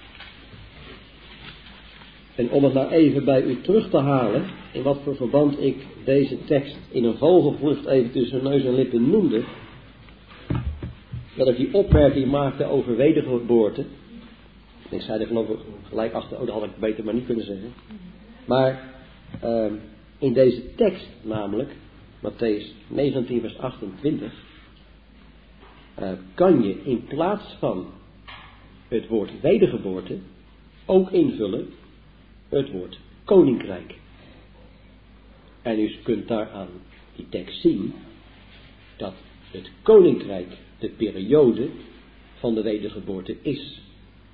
En om het nou even bij u terug te halen, in wat voor verband ik deze tekst in een vogelvlucht even tussen neus en lippen noemde, dat ik die opmerking maakte over wedergeboorte. Ik zei er geloof ik gelijk achter, dat had ik beter maar niet kunnen zeggen. Maar in deze tekst namelijk, Mattheüs 19 vers 28, kan je in plaats van het woord wedergeboorte ook invullen het woord koninkrijk. En u kunt daaraan die tekst zien dat het koninkrijk de periode van de wedergeboorte is.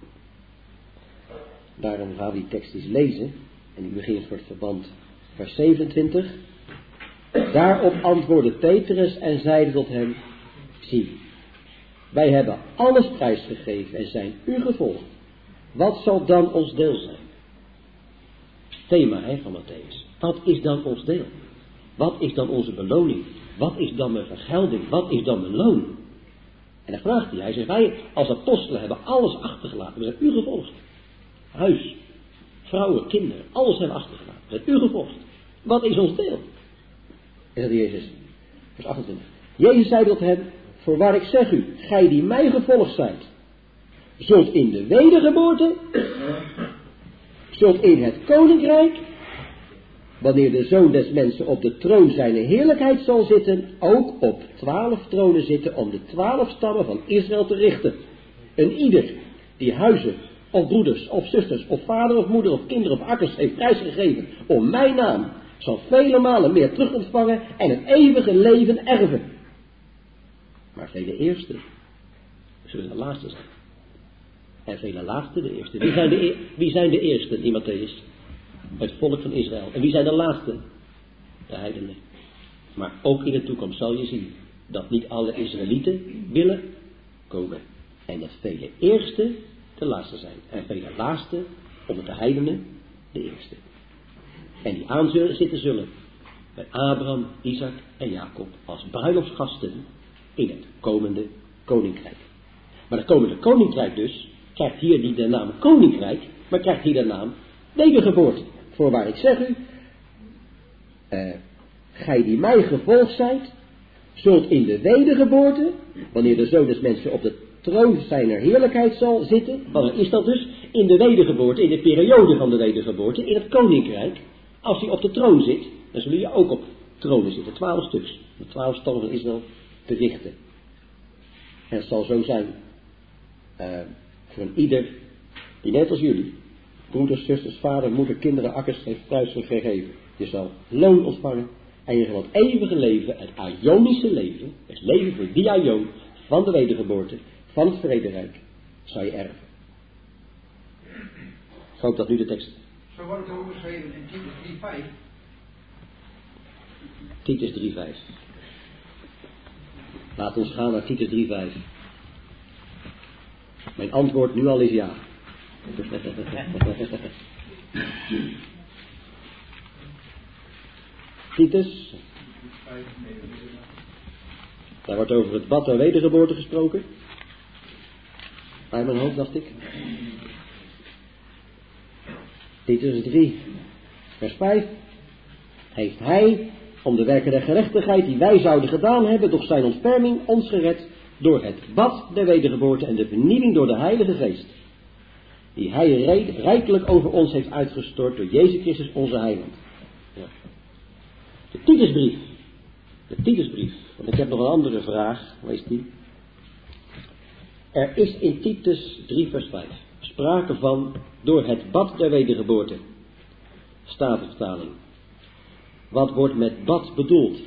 Daarom gaan we die tekst eens lezen. En u begint voor het verband vers 27. Daarop antwoordde Petrus en zeide tot hem, zie, wij hebben alles prijsgegeven en zijn u gevolgd. Wat zal dan ons deel zijn? Thema van Mattheüs. Wat is dan ons deel? Wat is dan onze beloning? Wat is dan mijn vergelding? Wat is dan mijn loon? En dan vraagt hij zegt, wij als apostelen hebben alles achtergelaten. We zijn u gevolgd. Huis, vrouwen, kinderen, alles hebben we achtergelaten. We zijn u gevolgd. Wat is ons deel? En dat Jezus, vers 28. Jezus zei tot hem, voorwaar ik zeg u, gij die mij gevolgd zijt, zult in de wedergeboorte, zult in het koninkrijk wanneer de Zoon des Mensen op de troon zijn heerlijkheid zal zitten, ook op 12 tronen zitten om de 12 stammen van Israël te richten. En ieder die huizen of broeders of zusters of vader of moeder of kinderen of akkers heeft prijsgegeven om mijn naam, zal vele malen meer terug ontvangen en het eeuwige leven erven. Maar vele eerste zullen de laatste zijn. En vele laatste de eerste. Wie zijn de eerste in Mattheüs? Het volk van Israël. En wie zijn de laatste? De heidenen. Maar ook in de toekomst zal je zien dat niet alle Israëlieten willen komen. En dat vele eerste de laatste zijn. En vele laatste onder de heidenen de eerste. En die aan zullen zitten zullen bij Abraham, Isaac en Jacob als bruiloftsgasten in het komende koninkrijk. Maar het komende koninkrijk dus krijgt hier niet de naam koninkrijk, maar krijgt hier de naam wedergeboorte. Voorwaar ik zeg u, gij die mij gevolgd zijt, zult in de wedergeboorte, wanneer de Zoon des Mensen op de troon zijner heerlijkheid zal zitten, wanneer is dat dus? In de wedergeboorte, in de periode van de wedergeboorte, in het koninkrijk, als hij op de troon zit, dan zullen je ook op tronen zitten, 12 stuks, de 12 stammen van Israël te richten. En het zal zo zijn, voor een ieder, die net als jullie, broeders, zusters, vader, moeder, kinderen, akkers heeft prijsgegeven. Je zal loon ontvangen en je zal het eeuwige leven, het Aionische leven, het leven voor die Aion, van de wedergeboorte, van het vrederijk, zal je erven. Ik hoop dat nu de tekst. Zo wordt het ook geschreven in Titus 3:5. Titus 3:5. Laat ons gaan naar Titus 3:5. Mijn antwoord nu al is ja. Titus. Daar wordt over het bad der wedergeboorte gesproken. Bij mijn hoofd dacht ik. Titus 3, vers 5. Heeft hij, om de werken der gerechtigheid die wij zouden gedaan hebben, door zijn ontferming ons gered, door het bad der wedergeboorte en de vernieuwing door de Heilige Geest, die hij rijkelijk over ons heeft uitgestort door Jezus Christus onze heiland. Ja. De Titusbrief, want ik heb nog een andere vraag, lees die. Er is in Titus 3 vers 5 sprake van door het bad der wedergeboorte. Statenvertaling. Wat wordt met bad bedoeld?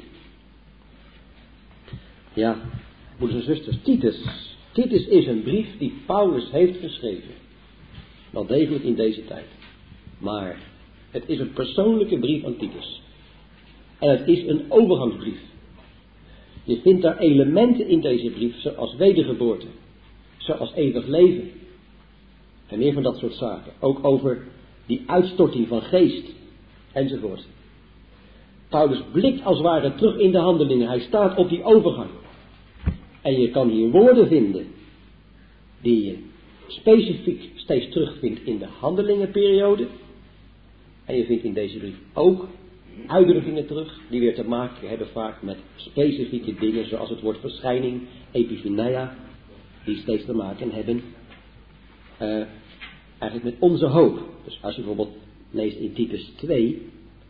Ja, broeders en zusters, Titus is een brief die Paulus heeft geschreven. Wel degelijk in deze tijd. Maar het is een persoonlijke brief aan Titus. En het is een overgangsbrief. Je vindt daar elementen in deze brief, zoals wedergeboorte, zoals eeuwig leven. En meer van dat soort zaken. Ook over die uitstorting van geest, enzovoort. Paulus blikt als het ware terug in de handelingen. Hij staat op die overgang. En je kan hier woorden vinden die je specifiek steeds terugvindt in de handelingenperiode. En je vindt in deze brief ook uitdrukkingen terug die weer te maken hebben vaak met specifieke dingen zoals het woord verschijning, epiphaneia, die steeds te maken hebben eigenlijk met onze hoop. Dus als je bijvoorbeeld leest in Titus 2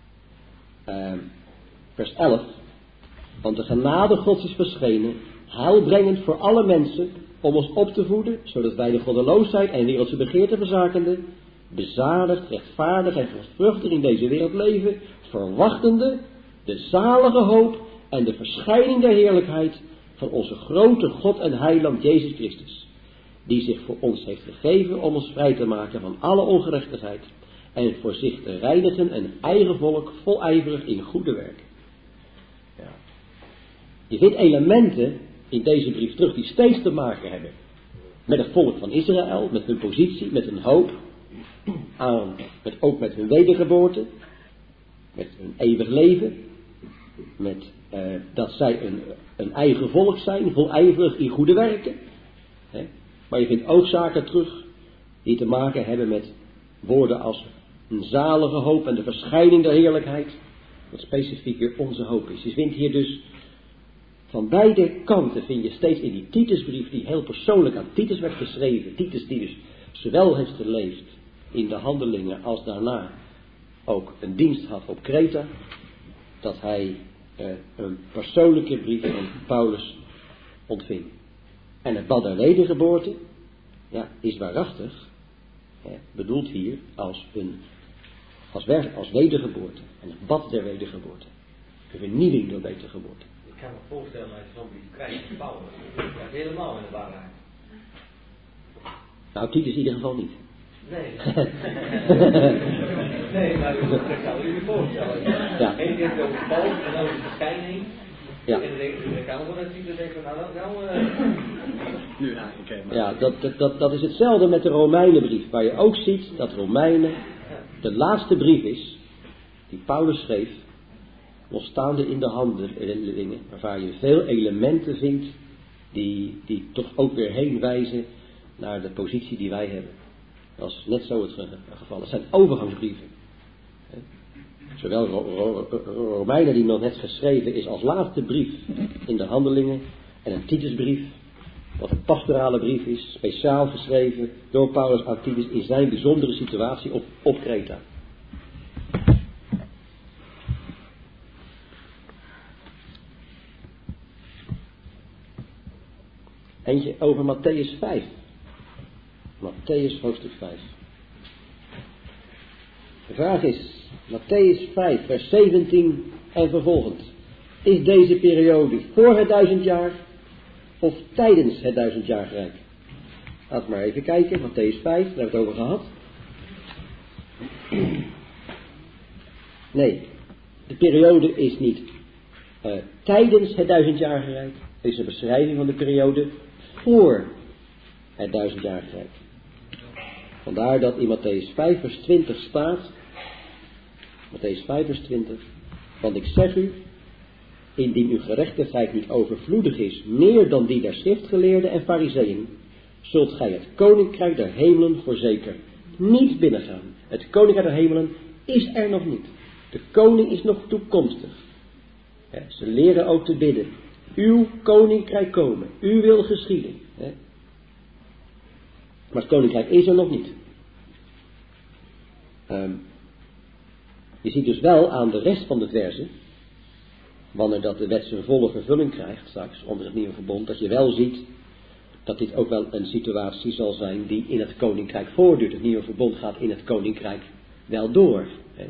vers 11, want de genade Gods is verschenen, heilbrengend voor alle mensen, om ons op te voeden, zodat wij de goddeloosheid en wereldse begeerte verzakende, bezadigd, rechtvaardig en gevruchtig in deze wereld leven, verwachtende de zalige hoop en de verschijning der heerlijkheid van onze grote God en heiland Jezus Christus, die zich voor ons heeft gegeven om ons vrij te maken van alle ongerechtigheid en voor zich te reinigen een eigen volk volijverig in goede werken. Ja. Je vindt elementen in deze brief terug die steeds te maken hebben met het volk van Israël, met hun positie, met hun hoop, ook met hun wedergeboorte, met hun eeuwig leven, met dat zij een eigen volk zijn, volijverig in goede werken. Hè? Maar je vindt ook zaken terug die te maken hebben met woorden als een zalige hoop en de verschijning der heerlijkheid, wat specifiek weer onze hoop is. Je vindt hier dus van beide kanten vind je steeds in die Titusbrief, die heel persoonlijk aan Titus werd geschreven. Titus die dus zowel heeft geleefd in de handelingen als daarna ook een dienst had op Kreta, dat hij een persoonlijke brief van Paulus ontving. En het bad der wedergeboorte, ja, is waarachtig, bedoeld hier als wedergeboorte. En het bad der wedergeboorte. Een vernieuwing door wedergeboorte. Ik kan me voorstellen dat je zo'n brief krijgt van Paulus. Dat is helemaal in de waarheid. Nou, Titus in ieder geval niet. Nee. Nee, maar dat kan je je voorstellen. Ja. Eén keer over Paulus en dan over de verschijning. Ja. En dan kan wel dat Titus denkt van Nu eigenlijk. Ja, dat is hetzelfde met de Romeinenbrief, waar je ook ziet dat Romeinen de laatste brief is die Paulus schreef, losstaande in de handelingen, waar je veel elementen vindt die toch ook weer heen wijzen naar de positie die wij hebben. Dat is net zo het geval. Het zijn overgangsbrieven. Zowel Romeinen die nog net geschreven is als laatste brief in de handelingen en een Titusbrief, wat een pastorale brief is, speciaal geschreven door Paulus aan Titus in zijn bijzondere situatie op Kreta. Eentje over Mattheüs 5. Mattheüs hoofdstuk 5. De vraag is, Mattheüs 5 vers 17 en vervolgend. Is deze periode voor het 1000 jaar of tijdens het 1000-jarig rijk? Laten we maar even kijken, Mattheüs 5, daar hebben we het over gehad. Nee, de periode is niet tijdens het 1000-jarige rijk. Het is een beschrijving van de periode voor het 1000-jarige rijk. Vandaar dat in Mattheüs 5 vers 20 staat, Mattheüs 5 vers 20, want ik zeg u, indien uw gerechtigheid niet overvloedig is, meer dan die der schriftgeleerden en farizeeën, zult gij het koninkrijk der hemelen voorzeker niet binnengaan. Het koninkrijk der hemelen is er nog niet. De koning is nog toekomstig. Ja, ze leren ook te bidden. Uw koninkrijk komen. Uw wil geschieden. Ja. Maar het koninkrijk is er nog niet. Je ziet dus wel aan de rest van de verzen, wanneer dat de wet zijn volle vervulling krijgt straks onder het nieuwe verbond, dat je wel ziet dat dit ook wel een situatie zal zijn die in het koninkrijk voortduurt. Het nieuwe verbond gaat in het koninkrijk wel door. Hè.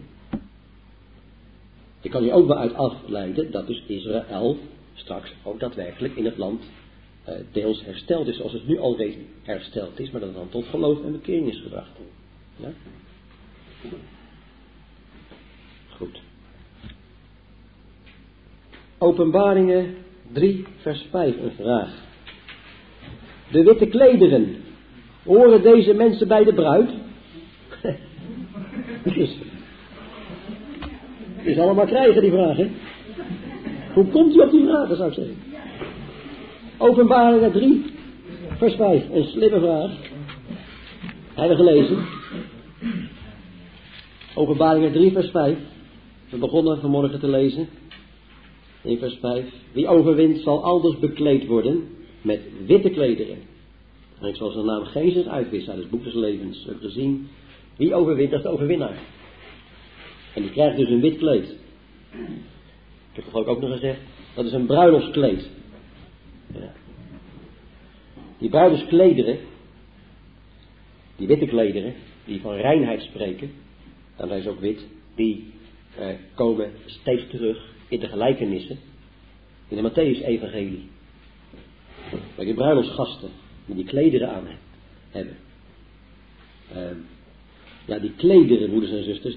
Je kan hier ook wel uit afleiden dat dus Israël straks ook daadwerkelijk in het land deels hersteld is, zoals het nu al reeds hersteld is, maar dat het dan tot geloof en bekering is gebracht. Ja? Goed. Openbaringen 3 vers 5, een vraag. De witte klederen, horen deze mensen bij de bruid? Je zal hem maar krijgen, die vraag, hè? Hoe komt u op die vragen, zou ik zeggen? Openbaringen 3 vers 5, een slimme vraag. Hebben we gelezen. Openbaringen 3 vers 5. We begonnen vanmorgen te lezen. In vers 5. Wie overwint zal aldus bekleed worden met witte klederen. En ik zal zijn naam geen zin uitwissen uit het boek des levens. We hebben gezien. Wie overwint, dat is de overwinnaar. En die krijgt dus een wit kleed. Ik heb toch ook nog gezegd. Dat is een bruiloftskleed. Ja. Die bruiloftklederen. Die witte klederen. Die van reinheid spreken. Dan zijn ze ook wit. Die komen steeds terug in de gelijkenissen. In de Mattheüs-evangelie. Bij die bruiloftsgasten. Die klederen aan hebben. Ja, die klederen, moeders en zusters,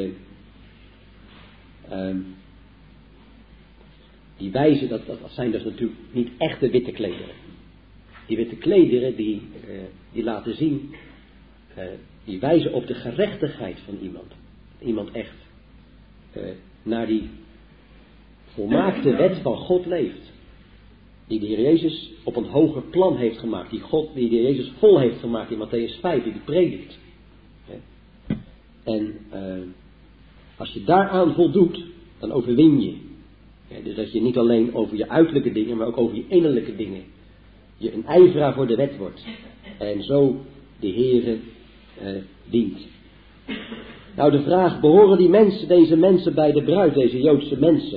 die wijzen, dat zijn dus natuurlijk niet echte witte klederen. Die witte klederen, die laten zien, die wijzen op de gerechtigheid van iemand. Iemand echt naar die volmaakte wet van God leeft. Die de Heer Jezus op een hoger plan heeft gemaakt. Die de Heer Jezus vol heeft gemaakt in Mattheüs 5, die predikt. En als je daaraan voldoet, dan overwin je. Dus dat je niet alleen over je uiterlijke dingen, maar ook over je innerlijke dingen. Je een ijveraar voor de wet wordt. En zo de Heere dient. Nou, de vraag, behoren deze mensen bij de bruid, deze Joodse mensen?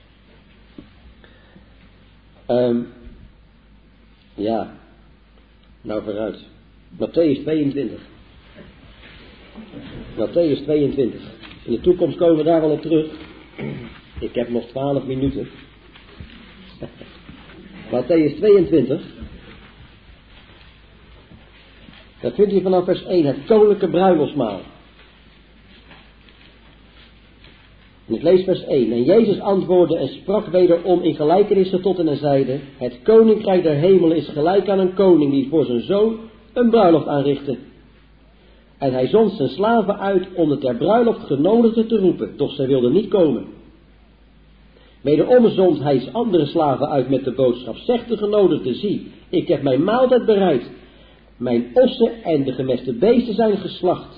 Ja, nou vooruit. Mattheüs 22. Mattheüs 22. In de toekomst komen we daar wel op terug. Ik heb nog 12 minuten. Mattheüs 22. Daar vindt u vanaf vers 1 het koninklijke bruiloftsmaal. En ik lees vers 1. En Jezus antwoordde en sprak wederom in gelijkenissen tot hen en zeide: Het koninkrijk der hemelen is gelijk aan een koning die voor zijn zoon een bruiloft aanrichtte. En hij zond zijn slaven uit om de ter bruiloft genodigden te roepen, doch zij wilden niet komen. Wederom zond hij zijn andere slaven uit met de boodschap: Zegt de genodigden, zie, ik heb mijn maaltijd bereid. Mijn ossen en de gemeste beesten zijn geslacht.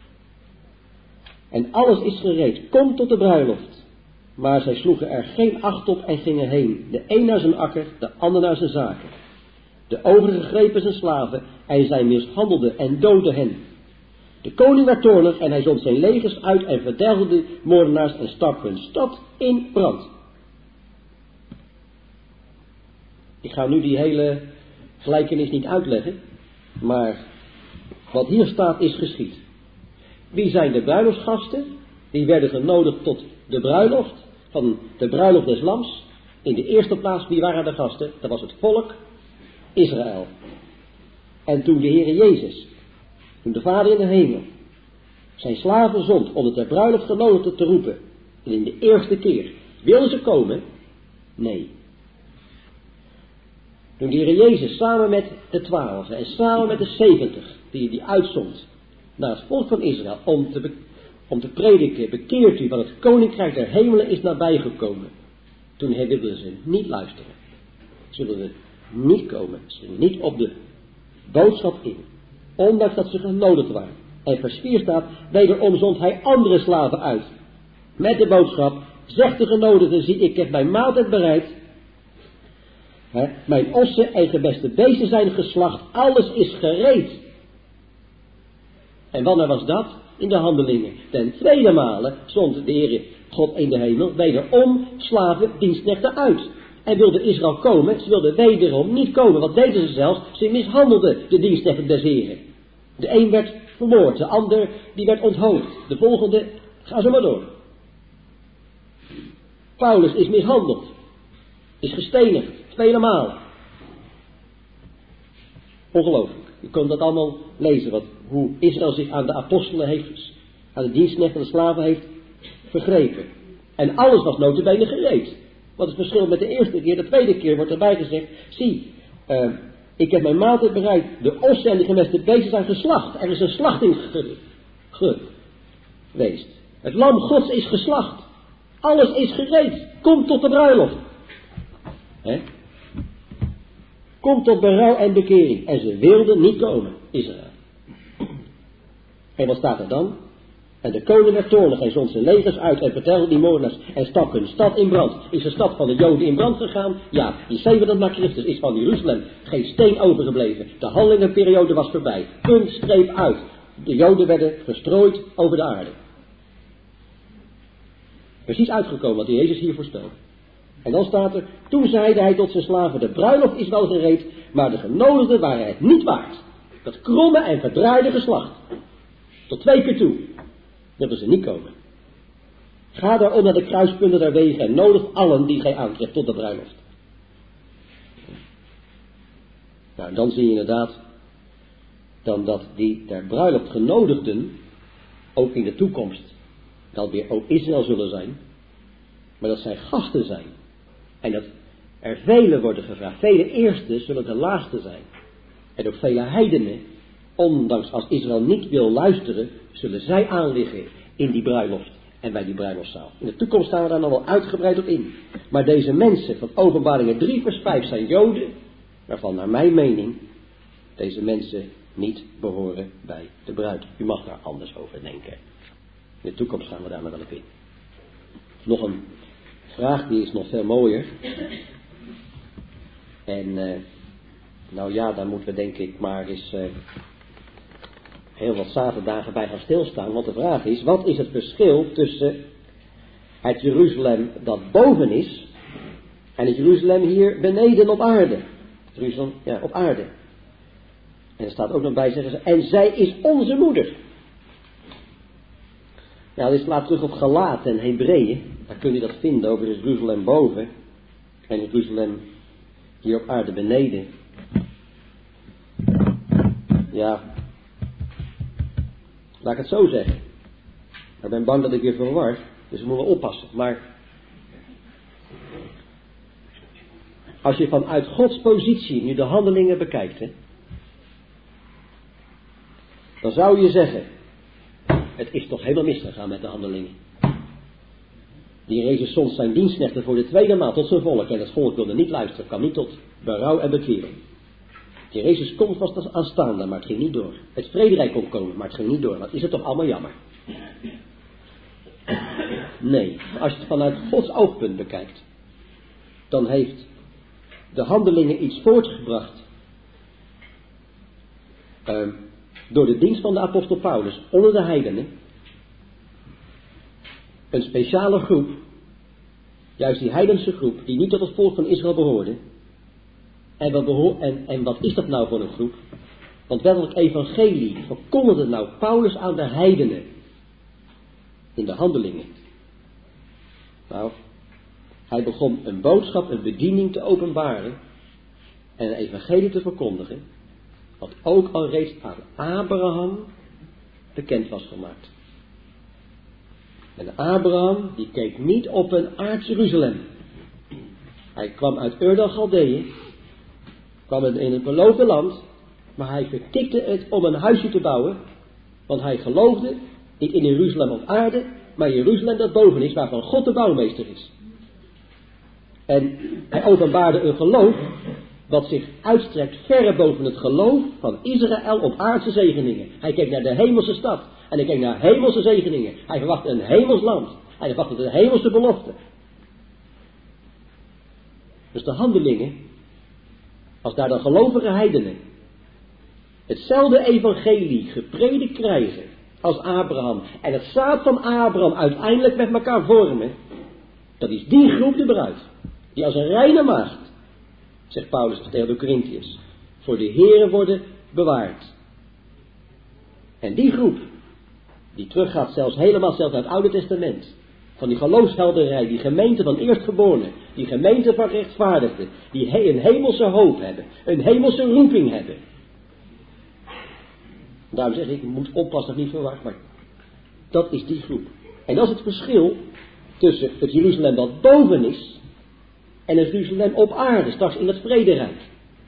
En alles is gereed, kom tot de bruiloft. Maar zij sloegen er geen acht op en gingen heen, de een naar zijn akker, de ander naar zijn zaken. De overigen grepen zijn slaven en zij mishandelden en doodden hen. De koning werd toornig en hij zond zijn legers uit en verdelgde de moordenaars en stak hun stad in brand. Ik ga nu die hele gelijkenis niet uitleggen, maar wat hier staat is geschied. Wie zijn de bruiloftsgasten? Die werden genodigd tot de bruiloft, van de bruiloft des Lams. In de eerste plaats, wie waren de gasten? Dat was het volk Israël. En toen de Heere Jezus, toen de Vader in de hemel, zijn slaven zond om het ter bruiloft genodigden te roepen. En in de eerste keer, wilden ze komen? Nee. Toen de Heere Jezus samen met de 12 en samen met de 70, die uitzond naar het volk van Israël, om te prediken, bekeert u, want het koninkrijk der hemelen is nabijgekomen. Toen wilden ze niet luisteren. Ze wilden niet komen. Ze gingen niet op de boodschap in. Ondanks dat ze genodigd waren. En vers 4 staat, wederom zond hij andere slaven uit. Met de boodschap, zegt de genodigden, zie, ik heb mijn maaltijd bereid. Mijn ossen en gebeste beesten zijn geslacht. Alles is gereed. En wanneer was dat? In de Handelingen. Ten tweede male zond de Heere God in de hemel wederom slaven, dienstknechten uit. En wilde Israël komen, ze wilden wederom niet komen. Wat deden ze zelfs? Ze mishandelden de dienstknechten des Heren. De een werd vermoord, de ander die werd onthoofd. De volgende, ga zo maar door. Paulus is mishandeld. Is gestenigd, tweede maal. Ongelooflijk. U kunt dat allemaal lezen, hoe Israël zich aan de apostelen heeft, aan de dienstknechten en de slaven heeft vergrepen. En alles was nota bene gereed. Wat is het verschil met de eerste keer? De tweede keer wordt erbij gezegd, zie, ik heb mijn maaltijd bereid, de ossen en de gemeste beesten zijn geslacht. Er is een slachting geweest. Het lam Gods is geslacht. Alles is gereed. Kom tot de bruiloft. Kom tot berouw en bekering. En ze wilden niet komen, Israël. En wat staat er dan? En de koning werd toornig en zond zijn legers uit en vertelde die moordenaars en stak hun stad in brand. Is de stad van de Joden in brand gegaan? Ja, in 70 na Christus is van Jeruzalem geen steen overgebleven. De handelingenperiode was voorbij. Punt, streep uit. De Joden werden verstrooid over de aarde. Precies uitgekomen wat Jezus hier voorspelde. En dan staat er, toen zeide hij tot zijn slaven, de bruiloft is wel gereed, maar de genodigden waren het niet waard. Dat kromme en verdraaide geslacht. Tot 2 keer toe. Wilden ze niet komen. Ga daarom naar de kruispunten der wegen en nodig allen die gij aantreft tot de bruiloft. Nou, dan zie je inderdaad dan dat die ter bruiloft genodigden ook in de toekomst dan weer ook Israël zullen zijn, maar dat zij gasten zijn. En dat er velen worden gevraagd. Vele eerste zullen de laagste zijn. En ook vele heidenen, ondanks als Israël niet wil luisteren, zullen zij aanliggen in die bruiloft en bij die bruiloftzaal. In de toekomst staan we daar nog wel uitgebreid op in. Maar deze mensen van Openbaringen 3 vers 5 zijn Joden, waarvan naar mijn mening deze mensen niet behoren bij de bruid. U mag daar anders over denken. In de toekomst gaan we daar nog wel op in. Nog een vraag, die is nog veel mooier. En nou ja, dan moeten we denk ik maar eens heel wat zaterdagen bij gaan stilstaan. Want de vraag is, wat is het verschil tussen het Jeruzalem dat boven is en het Jeruzalem hier beneden op aarde? Jeruzalem, ja, op aarde. En er staat ook nog bij, zeggen ze, en zij is onze moeder. Nou, dit slaat terug op Galaten en Hebreeën. Daar kun je dat vinden over Jeruzalem boven en Jeruzalem hier op aarde beneden. Ja, laat ik het zo zeggen. Ik ben bang dat ik weer verwar, dus we moeten oppassen. Maar als je vanuit Gods positie nu de handelingen bekijkt, hè, dan zou je zeggen, het is toch helemaal misgegaan met de handelingen. Die Jezus zond zijn dienstknechten voor de tweede maal tot zijn volk. En het volk wilde niet luisteren, kwam niet tot berouw en bekering. Die Jezus komt was aanstaande, maar het ging niet door. Het vrederijk kon komen, maar het ging niet door. Wat is het toch allemaal jammer. Nee, als je het vanuit Gods oogpunt bekijkt, dan heeft de handelingen iets voortgebracht door de dienst van de apostel Paulus onder de heidenen. Een speciale groep, juist die heidense groep, die niet tot het volk van Israël behoorde. En wat is dat nou voor een groep? Want welk evangelie verkondigde nou Paulus aan de heidenen in de handelingen? Nou, hij begon een boodschap, een bediening te openbaren en een evangelie te verkondigen, wat ook al reeds aan Abraham bekend was gemaakt. En Abraham, die keek niet op een aards Jeruzalem. Hij kwam uit Ur der Galdeeën, kwam in het beloofde land, maar hij vertikte het om een huisje te bouwen, want hij geloofde niet in Jeruzalem op aarde, maar Jeruzalem dat boven is, waarvan God de bouwmeester is. En hij openbaarde een geloof wat zich uitstrekt verre boven het geloof van Israël op aardse zegeningen. Hij keek naar de hemelse stad en hij keek naar hemelse zegeningen. Hij verwachtte een hemels land. Hij verwachtte de hemelse belofte. Dus de handelingen, als daar dan gelovige heidenen hetzelfde evangelie gepredikt krijgen als Abraham en het zaad van Abraham uiteindelijk met elkaar vormen, dat is die groep de bruid, die als een reine maagd, zegt Paulus tegen de Corinthiërs, voor de Here worden bewaard. En die groep, die teruggaat zelfs helemaal naar het Oude Testament, van die geloofshelderij, die gemeente van eerstgeborenen, die gemeente van rechtvaardigden, die een hemelse hoop hebben, een hemelse roeping hebben. Daarom zeg ik moet oppassen dat ik niet verwacht, maar dat is die groep. En dat is het verschil tussen het Jeruzalem dat boven is en het Jeruzalem op aarde, straks in het vrederijk.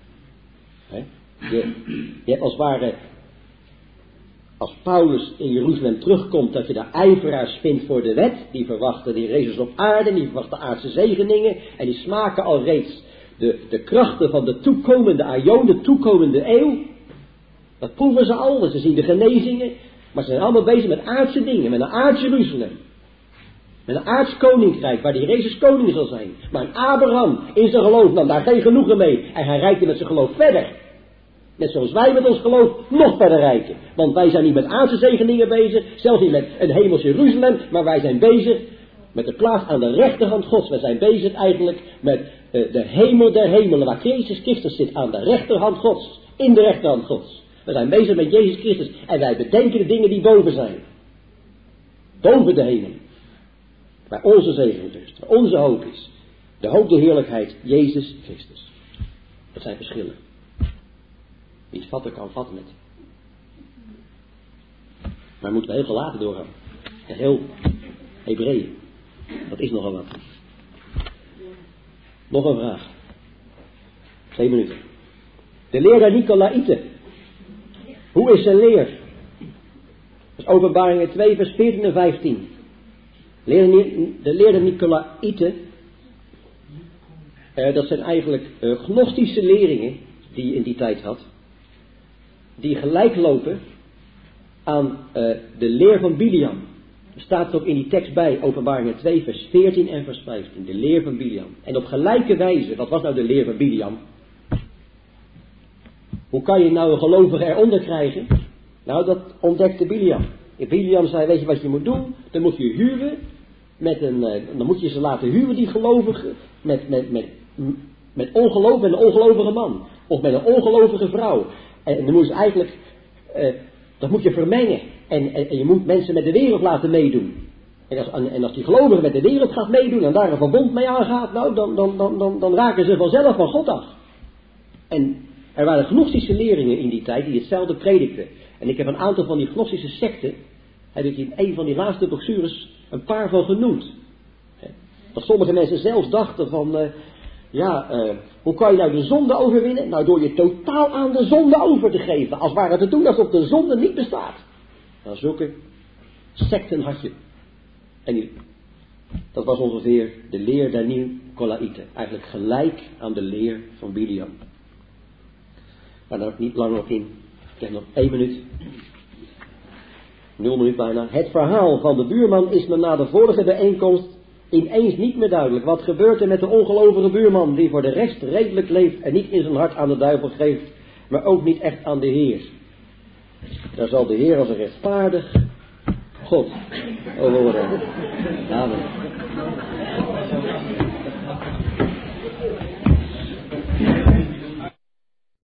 Je hebt als het ware, als Paulus in Jeruzalem terugkomt, dat je daar ijveraars vindt voor de wet, die verwachten die Jezus op aarde, die verwachten aardse zegeningen, en die smaken al reeds de krachten van de toekomende aion, de toekomende eeuw. Dat proeven ze al, ze zien de genezingen, maar ze zijn allemaal bezig met aardse dingen, met een aards Jeruzalem. Met een aards koninkrijk, waar die Jezus koning zal zijn. Maar een Abraham in zijn geloof nam daar geen genoegen mee. En hij reikte met zijn geloof verder. Net zoals wij met ons geloof nog verder reiken. Want wij zijn niet met aardse zegeningen bezig, zelfs niet met een hemels Jeruzalem, maar wij zijn bezig met de plaats aan de rechterhand Gods. Wij zijn bezig eigenlijk met de hemel der hemelen, waar Jezus Christus zit aan de rechterhand Gods. In de rechterhand Gods. We zijn bezig met Jezus Christus en wij bedenken de dingen die boven zijn. Boven de hemel. Waar onze zegen rust, waar onze hoop is. De hoop de heerlijkheid, Jezus Christus. Dat zijn verschillen. Wie het vatten kan, vatten het. Maar moeten we heel veel later doorgaan. En heel Hebreeën. Dat is nogal wat. Nog een vraag. 2 minuten. De leer der Nicolaïten. Hoe is zijn leer? Dat is Openbaringen 2 vers 14 en 15. De leer der Nicolaïten. Dat zijn eigenlijk gnostische leringen die je in die tijd had. Die gelijk lopen aan de leer van Biliam. Er staat ook in die tekst bij, Openbaringen 2 vers 14 en vers 15. De leer van Biliam. En op gelijke wijze, wat was nou de leer van Biliam? Hoe kan je nou een gelovige eronder krijgen? Nou, dat ontdekte Biliam. Biliam zei, weet je wat je moet doen? Dan moet je huwen dan moet je ze laten huwen, die gelovigen, met ongeloof, met een ongelovige man. Of met een ongelovige vrouw. En dan moet je eigenlijk, dat moet je vermengen. En je moet mensen met de wereld laten meedoen. En als die gelovige met de wereld gaat meedoen en daar een verbond mee aangaat, nou, dan raken ze vanzelf van God af. En er waren gnostische leerlingen in die tijd die hetzelfde predikten. En ik heb een aantal van die gnostische secten, heb ik in een van die laatste brochures een paar van genoemd. Dat sommige mensen zelfs dachten van, hoe kan je nou de zonde overwinnen? Nou, door je totaal aan de zonde over te geven. Als ware te doen alsof de zonde niet bestaat. Nou, zulke secten had je. En dat was ongeveer de leer der Nicolaïten. Eigenlijk gelijk aan de leer van Biliam. Maar daar heb ik niet langer op in. Ik heb nog 1 minuut. 0 minuut bijna. Het verhaal van de buurman is me na de vorige bijeenkomst ineens niet meer duidelijk. Wat gebeurt er met de ongelovige buurman die voor de rest redelijk leeft en niet in zijn hart aan de duivel geeft, maar ook niet echt aan de Heer? Daar zal de Heer als een rechtvaardig God over worden. Amen.